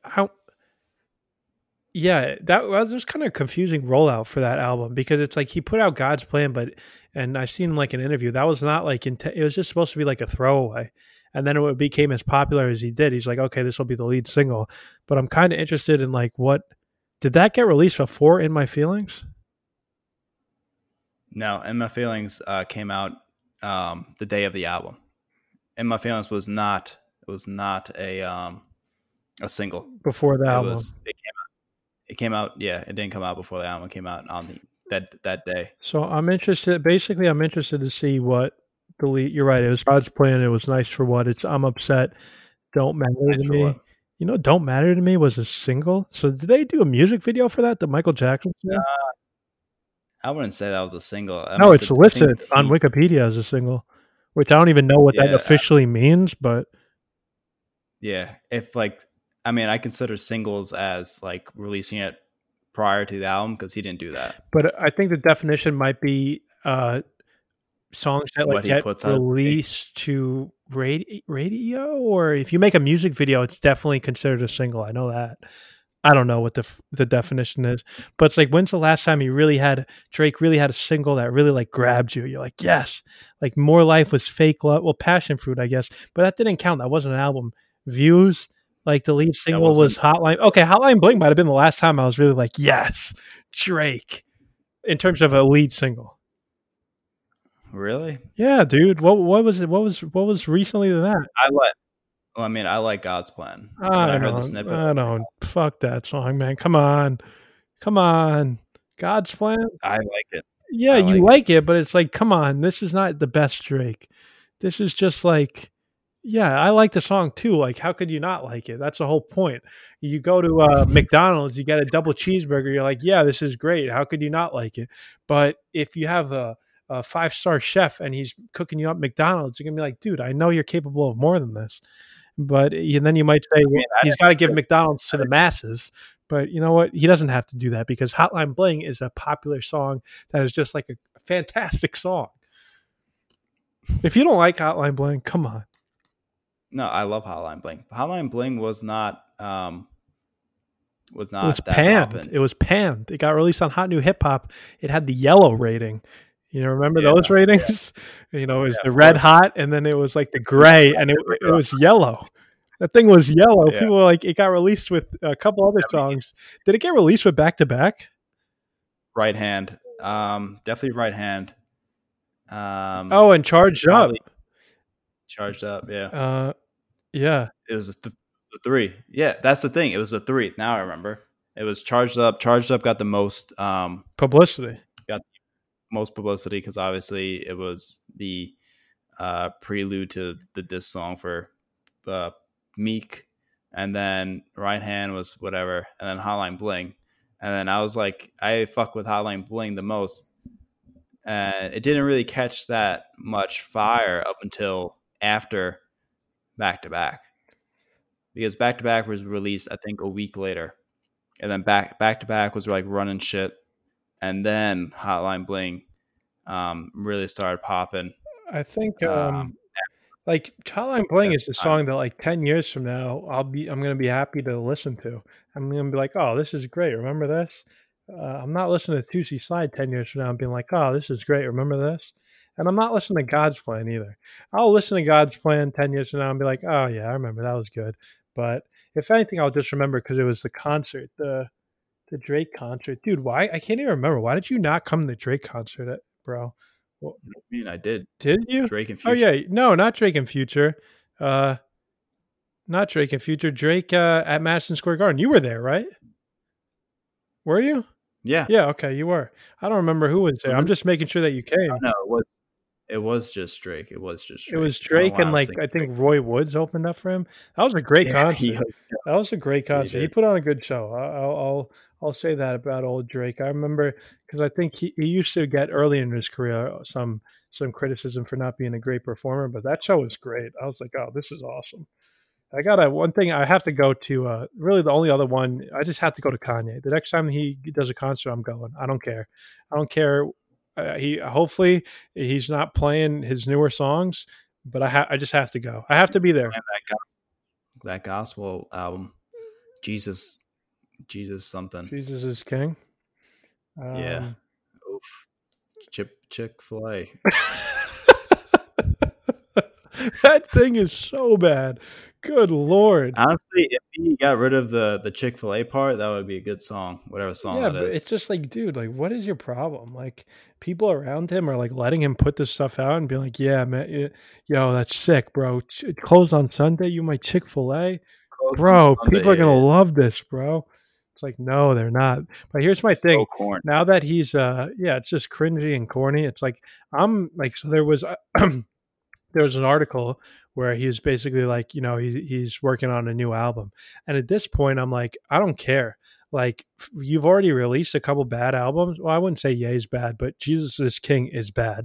that was kind of a confusing rollout for that album because it's like he put out God's Plan, and I've seen like an interview that was not like it was just supposed to be like a throwaway, and then it became as popular as he did. He's like, okay, this will be the lead single, but I'm kind of interested in like what did that get released before In My Feelings? No, In My Feelings came out the day of the album. In My Feelings was not a single before the album. It came out. Yeah, it didn't come out before the album came out on that day. So I'm interested. Basically, I'm interested to see what the lead. You're right. It was God's Plan. It was Nice for What. I'm upset. Don't Matter to Me. Don't Matter to Me was a single. So did they do a music video for that? The Michael Jackson song? I wouldn't say that was a single. No, it's listed on Wikipedia as a single, which I don't even know what that officially means, but yeah, if like, I mean, I consider singles as like releasing it prior to the album because he didn't do that. But I think the definition might be songs that like get released to radio, or if you make a music video, it's definitely considered a single. I know that. I don't know what the definition is, but it's like, when's the last time Drake really had a single that really like grabbed you? You're like, yes, like More Life was Fake Love. Well, Passion Fruit, I guess, but that didn't count. That wasn't an album. Views, like the lead single was Hotline. Okay, Hotline Bling might have been the last time I was really like, yes, Drake, in terms of a lead single. Really? Yeah, dude. What was it? What was recently to that? I like God's Plan. I heard the snippet. I don't. Fuck that song, man. Come on. God's Plan. I like it. Yeah, you like it, but it's like, come on. This is not the best Drake. This is just like, yeah, I like the song too. Like, how could you not like it? That's the whole point. You go to McDonald's, you get a double cheeseburger. You're like, yeah, this is great. How could you not like it? But if you have a 5-star chef and he's cooking you up McDonald's, you're gonna be like, dude, I know you're capable of more than this. But then you might say he's got to give McDonald's to the masses. But you know what? He doesn't have to do that because Hotline Bling is a popular song that is just like a fantastic song. If you don't like Hotline Bling, come on. No, I love Hotline Bling. Hotline Bling was not that panned. poppin'. It was panned. It got released on Hot New Hip Hop. It had the yellow rating. Remember those ratings? Yeah. It was the red hot, and then it was like the gray, and it was yellow. That thing was yellow. Yeah. People were like, it got released with a couple other songs. Did it get released with Back to Back? Right Hand. Definitely Right Hand. And Charged Up. Charged Up, yeah. Yeah. It was the 3. Yeah, that's the thing. It was the 3. Now I remember. It was Charged Up. Charged Up got the most publicity. Got most publicity because obviously it was the prelude to the diss song for Meek, and then Right Hand was whatever, and then Hotline Bling, and then I was like, I fuck with Hotline Bling the most, and it didn't really catch that much fire up until after back to back, because back to back was released I think a week later, and then back to back was like running shit, and then Hotline Bling really started popping. I think like Hotline Bling is a song that like 10 years from now I'm gonna be happy to listen to. I'm gonna be like, oh, this is great. Remember this? I'm not listening to Tootsie Slide 10 years from now and being like, oh, this is great. Remember this? And I'm not listening to God's Plan either. I'll listen to God's Plan 10 years from now and be like, oh yeah, I remember that was good. But if anything, I'll just remember because it was the concert, the Drake concert. Dude, why? I can't even remember. Why did you not come to the Drake concert, bro? Well, I mean, I did. Did you? Drake and Future. Oh yeah, no, not Drake and Future. Not Drake and Future. Drake at Madison Square Garden. You were there, right? Were you? Yeah. Yeah. Okay, you were. I don't remember who was there. I'm just making sure that you came. No, it was just Drake. It was Drake and like I think Roy Woods opened up for him. That was a great concert. That was a great concert. He put on a good show. I'll say that about old Drake. I remember because I think he used to get early in his career some criticism for not being a great performer, but that show was great. I was like, oh, this is awesome. I got one thing I have to go to. Really, the only other one I just have to go to Kanye. The next time he does a concert, I'm going. I don't care. Hopefully he's not playing his newer songs, but I just have to go. I have to be there. That gospel album, Jesus something. Jesus is King. Yeah. Oof. Chick-fil-A. That thing is so bad. Good Lord. Honestly, if he got rid of the Chick-fil-A part, that would be a good song, whatever song that is. It's just like, dude, like, what is your problem? Like, people around him are like letting him put this stuff out and be like, yeah, man, yo, that's sick, bro. Close on Sunday, you my Chick-fil-A? Bro, people are going to love this, bro. It's like, no, they're not. But here's my thing. So now that he's, it's just cringy and corny. It's like, so there was an article where he's basically like, he's working on a new album. And at this point, I'm like, I don't care. Like, you've already released a couple bad albums. Well, I wouldn't say Ye's bad, but Jesus is King is bad.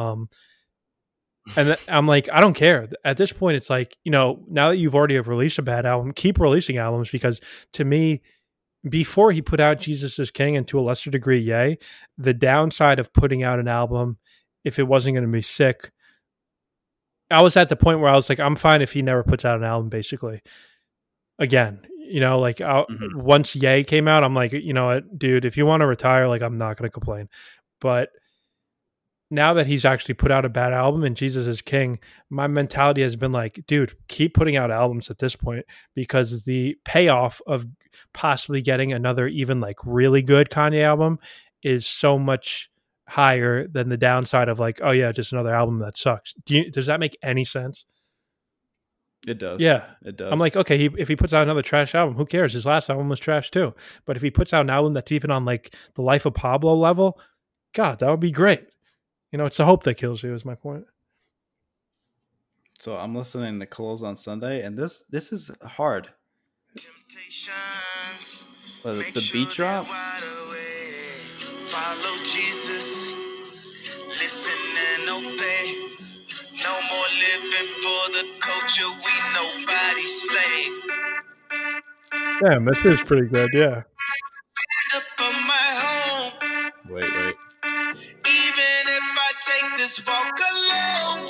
And I'm like, I don't care. At this point, it's like, now that you've already released a bad album, keep releasing albums, because to me, before he put out Jesus is King and to a lesser degree Ye, the downside of putting out an album, if it wasn't going to be sick, I was at the point where I was like, I'm fine if he never puts out an album, basically. Again, once Ye came out, I'm like, you know what, dude, if you want to retire, like, I'm not going to complain. But now that he's actually put out a bad album and Jesus is King, my mentality has been like, dude, keep putting out albums at this point, because the payoff of possibly getting another even like really good Kanye album is so much higher than the downside of like, oh yeah, just another album that sucks. Does that make any sense? It does. Yeah, it does. I'm like, okay, if he puts out another trash album, who cares? His last album was trash too. But if he puts out an album that's even on like the Life of Pablo level, God, that would be great. It's the hope that kills you, is my point. So I'm listening to Close on Sunday, and this is hard. The beat drop. Follow Jesus, listen and obey. No more living for the culture, we nobody's slave. Damn, this is pretty good, yeah. Wait. Even if I take this walk alone,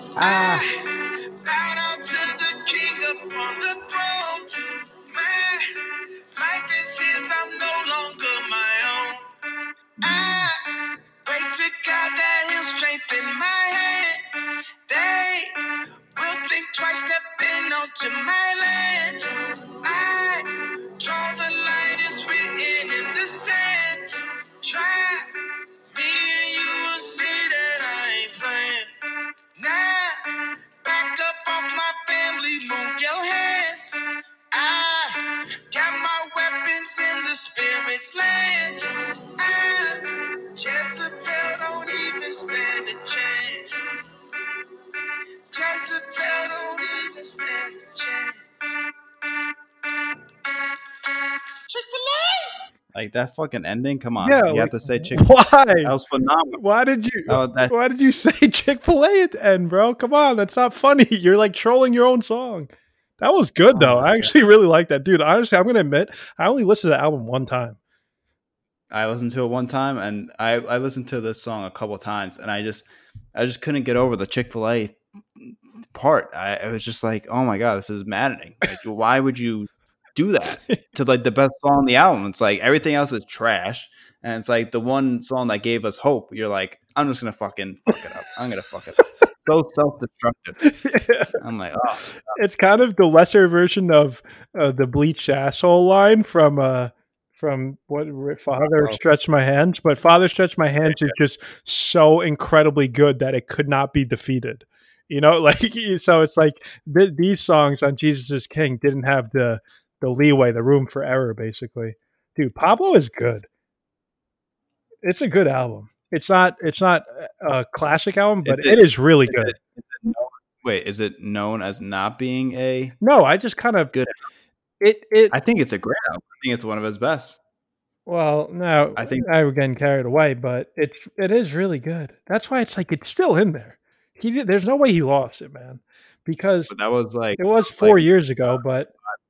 bow down to the King upon the throne. Man, life is his, I'm no longer my own. I pray to God that he'll strengthen my hand. They will think twice stepping onto my land. I draw the line, it's written in the sand. Try me and you will see that I ain't playing. Now, back up off my family, move your hands. I got my weapons in the spirit's land. Jezebel don't even stand a chance. Jezebel don't even stand a chance. Chick-fil-A! Like that fucking ending. Come on, Yeah, you like, have to say Chick. why? That was phenomenal. Why did you say Chick-fil-A at the end, bro? Come on, that's not funny. You're like trolling your own song. That was good though. I actually really like that, dude. Honestly, I'm gonna admit, I only listened to the album one time. I listened to it one time, and I listened to this song a couple times, and I just couldn't get over the Chick-fil-A part. I was just like, oh my god, this is maddening. Like, why would you do that to like the best song on the album? It's like everything else is trash, and it's like the one song that gave us hope. You're like, I'm just gonna fucking fuck it up. I'm gonna fuck it up. So self-destructive. I'm like, oh, it's kind of the lesser version of the bleached asshole line from what Father Stretch My Hands, but Father Stretch My Hands is just so incredibly good that it could not be defeated. You know, like, so it's like these songs on Jesus is King didn't have the leeway, the room for error, basically. Dude, Pablo is good. It's a good album. It's not a classic album, but it is really good. Is it known as not being a? No, I just kind of good. I think it's a great album. I think it's one of his best. Well, no, I think I were getting carried away, but it is really good. That's why it's like it's still in there. There's no way he lost it, man, because but that was like it was 4 years ago. But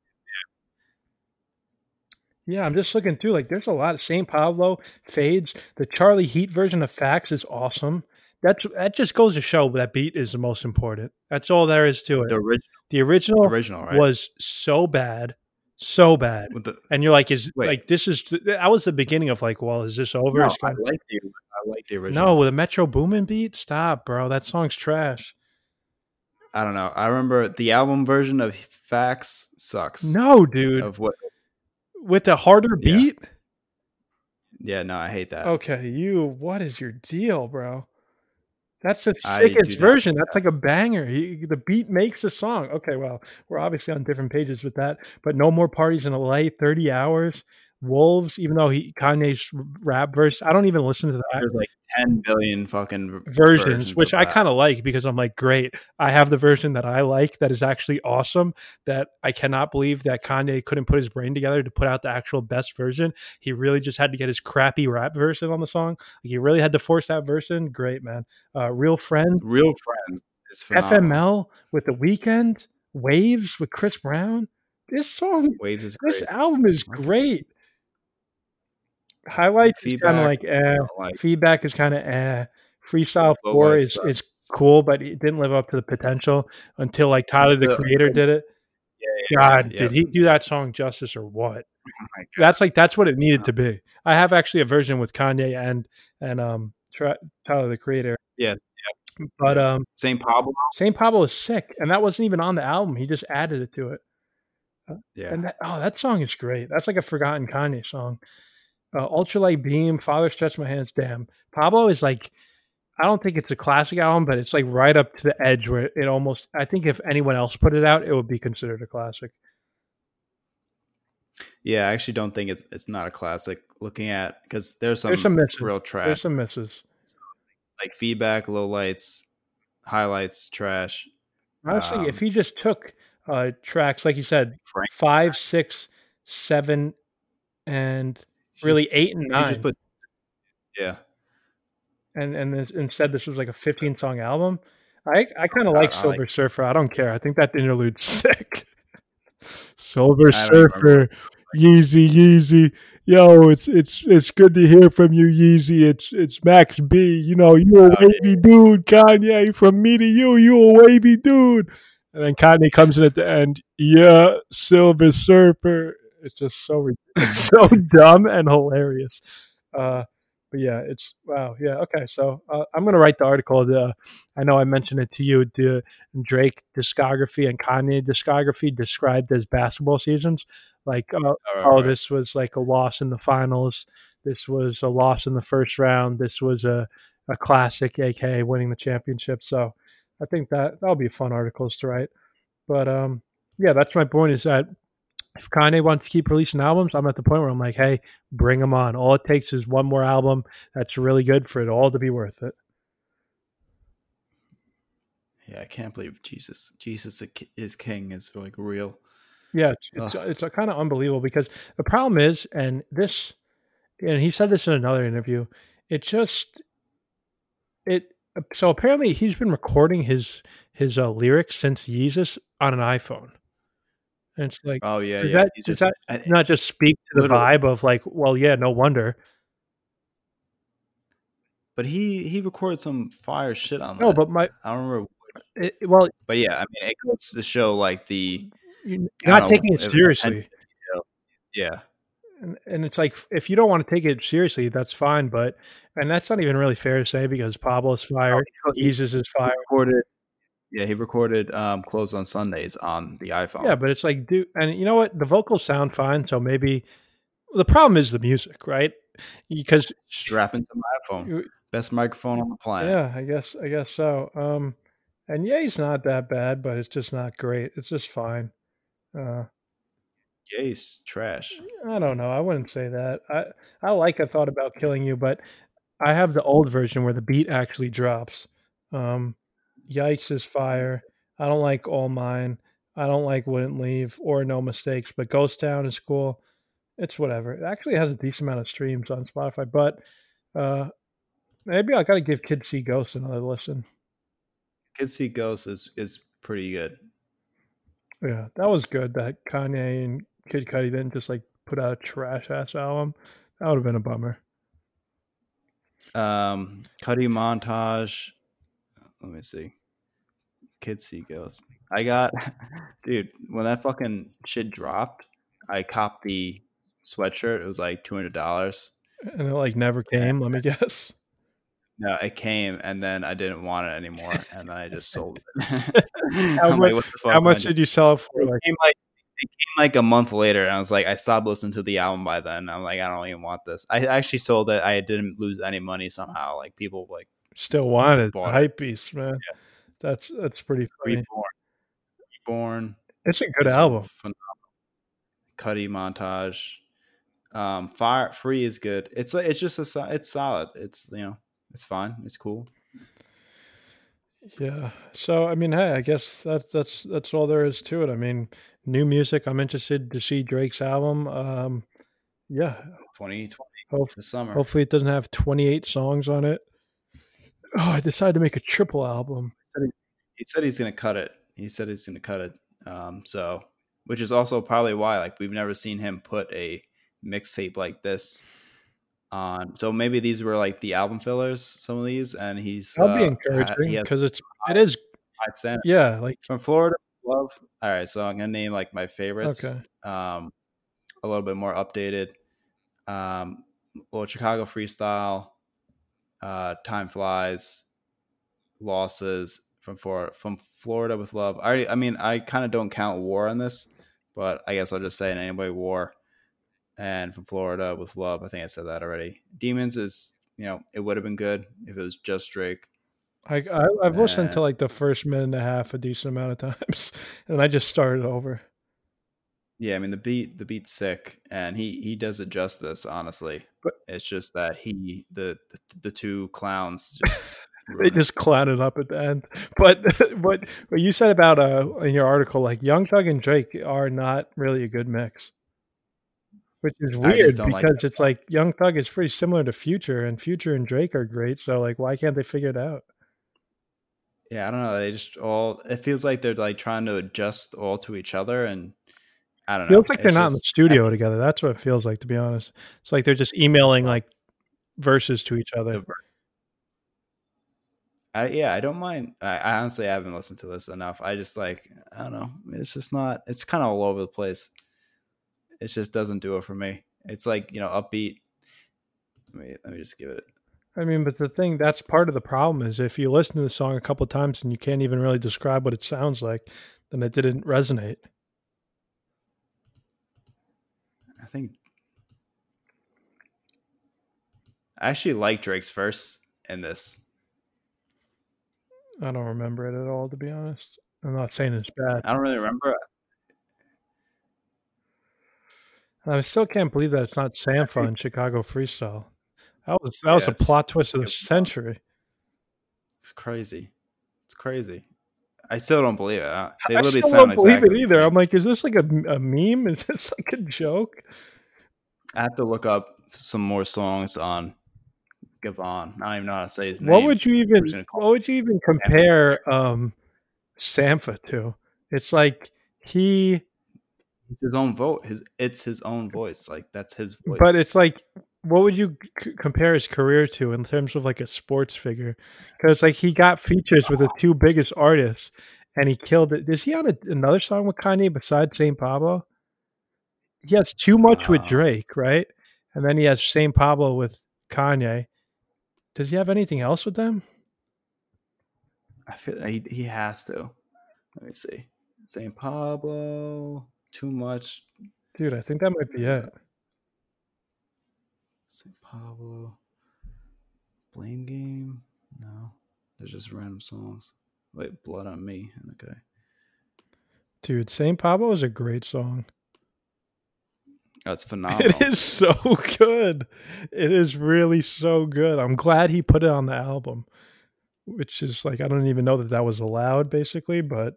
yeah, I'm just looking through. Like, there's a lot of St. Pablo, Fades. The Charlie Heat version of Facts is awesome. That just goes to show that beat is the most important. That's all there is to it. The original right? was so bad. And you're like, that was the beginning of like, well, is this over? No, I like the original. No, with a Metro Boomin beat? Stop, bro. That song's trash. I don't know. I remember the album version of Facts sucks. No, dude. Of what? With the harder beat? Yeah, no, I hate that. Okay, what is your deal, bro? That's the sickest version. That's like a banger. The beat makes a song. Okay, well, we're obviously on different pages with that. But No More Parties in LA, 30 Hours, Wolves, even though Kanye's rap verse, I don't even listen to that. There's like 10 billion fucking versions which I kind of like, because I'm like, great, I have the version that I like that is actually awesome, that I cannot believe that Kanye couldn't put his brain together to put out the actual best version. He really just had to get his crappy rap version on the song. Like, he really had to force that version. Great, man. Real Friend is phenomenal. FML with The Weeknd, Waves with Chris Brown. This album is great. Highlights is kind of like, Feedback is kind of Freestyle 4 is cool, but it didn't live up to the potential until like Tyler the Creator did it. Did he do that song justice or what? Oh, that's what it needed to be. I have actually a version with Kanye and Tyler the Creator. Yeah. But St. Pablo is sick, and that wasn't even on the album. He just added it to it. And that song is great. That's like a forgotten Kanye song. Ultralight Beam, Father Stretch My Hands. Damn, Pablo is like, I don't think it's a classic album, but it's like right up to the edge where it almost, I think if anyone else put it out, it would be considered a classic. Yeah, I actually don't think it's not a classic. Looking at, because there's some real trash. There's some misses. Like Feedback, Low Lights, Highlights, trash. Honestly, if he just took tracks, like you said, 5, 6, 7, and really 8 and 9. And instead this was like a 15-song album. I kind of like Silver Surfer. I don't care. I think that interlude's sick. Silver Surfer, Yeezy. Yo, it's good to hear from you, Yeezy. It's Max B. You know, you a wavy dude, Kanye. From me to you a wavy dude. And then Kanye comes in at the end. Yeah, Silver Surfer. It's just so dumb and hilarious. But yeah, it's wow. Yeah, okay. So I'm gonna write the article. I know I mentioned it to you. The Drake discography and Kanye discography described as basketball seasons. Like, this was like a loss in the finals. This was a loss in the first round. This was a classic, aka winning the championship. So I think that'll be fun articles to write. But yeah, that's my point. Is that if Kanye wants to keep releasing albums, I'm at the point where I'm like, hey, bring them on. All it takes is one more album that's really good for it all to be worth it. Yeah, I can't believe Jesus is King is like real. Yeah, it's kind of unbelievable, because the problem is, and this and he said this in another interview. So apparently he's been recording his lyrics since Yeezus on an iPhone. And it's like, oh yeah, does that not just speak to the vibe of like, well, yeah, no wonder. But he recorded some fire shit on that. No, but I don't remember. But yeah, I mean, it goes to show like you're not taking it seriously. Yeah. And it's like, if you don't want to take it seriously, that's fine. And that's not even really fair to say because Pablo's fire, Yeezus is fire. He recorded Close on Sundays on the iPhone. Yeah, but it's like, dude, and you know what? The vocals sound fine, so maybe the problem is the music, right? Because strap into my iPhone, best microphone on the planet. Yeah, I guess so. And yeah, he's not that bad, but it's just not great. It's just fine. Ye's trash. I don't know. I wouldn't say that. I like I Thought About Killing You, but I have the old version where the beat actually drops. Yikes is fire. I don't like All Mine. I don't like Wouldn't Leave or No Mistakes, but Ghost Town is cool. It's whatever. It actually has a decent amount of streams on Spotify, but maybe I got to give Kids See Ghosts another listen. Kids See Ghosts is pretty good. Yeah, that was good. That Kanye and Kid Cudi didn't just like put out a trash ass album. That would have been a bummer. Cudi Montage. Let me see. Kids See Ghosts. I got, dude, when that fucking shit dropped, I copped the sweatshirt. It was like $200. And it like never came, let me guess. No, it came, and then I didn't want it anymore, and then I just sold it. How much did you sell it for? It came like a month later, and I was like, I stopped listening to the album by then. I'm like, I don't even want this. I actually sold it. I didn't lose any money somehow. Like people like still wanted the hype beast, man. Yeah. That's pretty funny. Reborn. It's a good album. Phenomenal. Cudi Montage. Fire Free is good. It's solid. It's it's fine. It's cool. Yeah. So I mean, hey, I guess that's all there is to it. I mean, new music. I'm interested to see Drake's album. Yeah. 2020. This summer. Hopefully, it doesn't have 28 songs on it. Oh, I decided to make a triple album. He said he's going to cut it. So, which is also probably why, like, we've never seen him put a mixtape like this on. So maybe these were like the album fillers, some of these, and he's. That'll be encouraging because it is. Yeah, like From Florida Love. All right, so I'm gonna name like my favorites. Okay. A little bit more updated. Chicago Freestyle. Time Flies. Losses. From Florida with Love. I kind of don't count War on this, but I guess I'll just say in Anyway War. And From Florida with Love. I think I said that already. Demons is, it would have been good if it was just Drake. I've listened to like the first minute and a half a decent amount of times, and I just started over. Yeah, I mean the beat's sick, and he does it justice. Honestly, but it's just that the two clowns just. They just clowned up at the end. But what you said about in your article, like Young Thug and Drake are not really a good mix, which is weird because it's like Young Thug is pretty similar to Future, and Future and Drake are great. So like, why can't they figure it out? Yeah, I don't know. They just it feels like they're like trying to adjust all to each other, and I don't know. Feels like they're not in the studio together. That's what it feels like, to be honest. It's like they're just emailing like verses to each other. I don't mind. I honestly haven't listened to this enough. I just I don't know. It's just not. It's kind of all over the place. It just doesn't do it for me. It's like upbeat. Let me just give it. I mean, but that's part of the problem is if you listen to the song a couple of times and you can't even really describe what it sounds like, then it didn't resonate. I actually like Drake's verse in this. I don't remember it at all, to be honest. I'm not saying it's bad. I don't really remember it. I still can't believe that it's not Sampha and Chicago Freestyle. That was a plot twist of the century. It's crazy. I still don't believe it. They literally sound don't believe it either. I'm like, is this like a meme? Is this like a joke? I have to look up some more songs on Gavon. I don't even know how to say his name. What would you even compare Sampha to? It's like it's his own vote. It's his own voice. Like that's his voice. But it's like, what would you compare his career to in terms of like a sports figure? Because like he got features with the two biggest artists, and he killed it. Is he on another song with Kanye besides Saint Pablo? He has Too Much with Drake, right? And then he has Saint Pablo with Kanye. Does he have anything else with them? I feel like he has to. Let me see. Saint Pablo, Too Much. Dude, I think that might be it. Saint Pablo, Blame Game. No, they're just random songs. Wait, Blood on Me. Okay. Dude, Saint Pablo is a great song. That's phenomenal. It is so good. It is really so good. I'm glad he put it on the album, which is like, I don't even know that was allowed, basically, but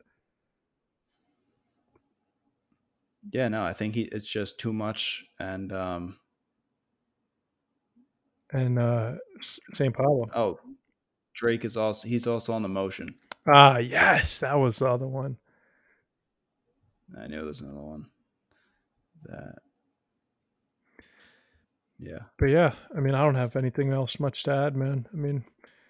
yeah, no, I think it's just Too Much and Saint Pablo. Oh, Drake he's also on The Motion. Ah, yes, that was the other one. I knew there's another one. Yeah. But yeah, I mean, I don't have anything else much to add, man. I mean,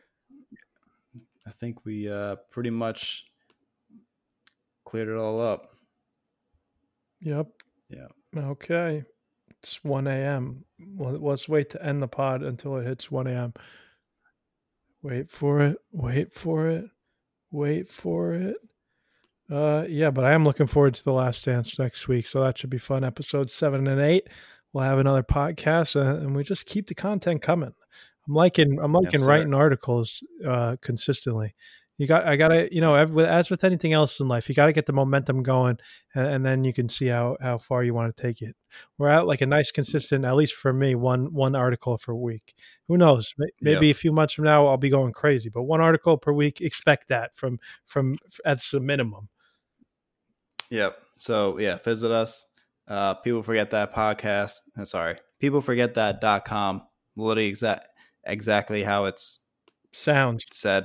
I think we pretty much cleared it all up. Yep. Yeah. Okay. It's 1 a.m. Let's wait to end the pod until it hits 1 a.m. Wait for it. Wait for it. Wait for it. Yeah, but I am looking forward to The Last Dance next week, so that should be fun. Episodes 7 and 8. We'll have another podcast, and we just keep the content coming. I'm liking writing articles consistently. I gotta, as with anything else in life, you gotta get the momentum going, and then you can see how far you want to take it. We're at like a nice, consistent, at least for me, one article per week. Who knows? Maybe a few months from now, I'll be going crazy. But one article per week, expect that from as a minimum. Yep. So yeah, visit us. People Forget That podcast. Sorry, peopleforgetthat.com. Literally exactly how it's sounds.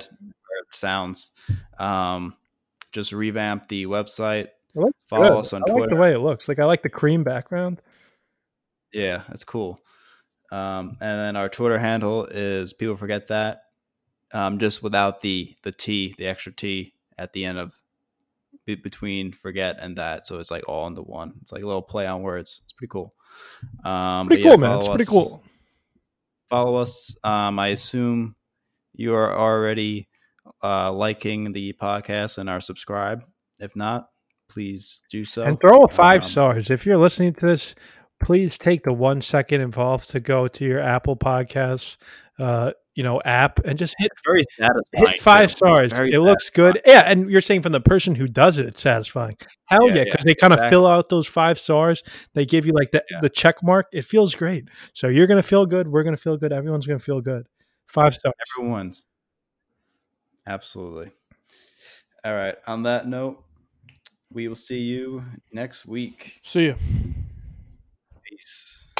Just revamp the website. Follow us on Twitter. I like the way it looks. Like I like the cream background. Yeah, that's cool. And then our Twitter handle is People Forget That. Just without the T, the extra T at the end of between forget and that, so it's like all into one. It's like a little play on words. It's pretty cool. Pretty cool, man. It's pretty cool. Follow us. I assume you are already liking the podcast and are subscribed. If not, please do so. And throw a 5 stars. If you're listening to this, please take the 1 second involved to go to your Apple Podcasts app and just hit 5 stars. It looks good. Yeah, and you're saying from the person who does it, it's satisfying. Hell yeah, because they kind of fill out those 5 stars. They give you like the check mark. It feels great. So you're gonna feel good. We're gonna feel good. Everyone's gonna feel good. 5 stars. Everyone's. Absolutely. All right. On that note, we will see you next week. See you. Peace.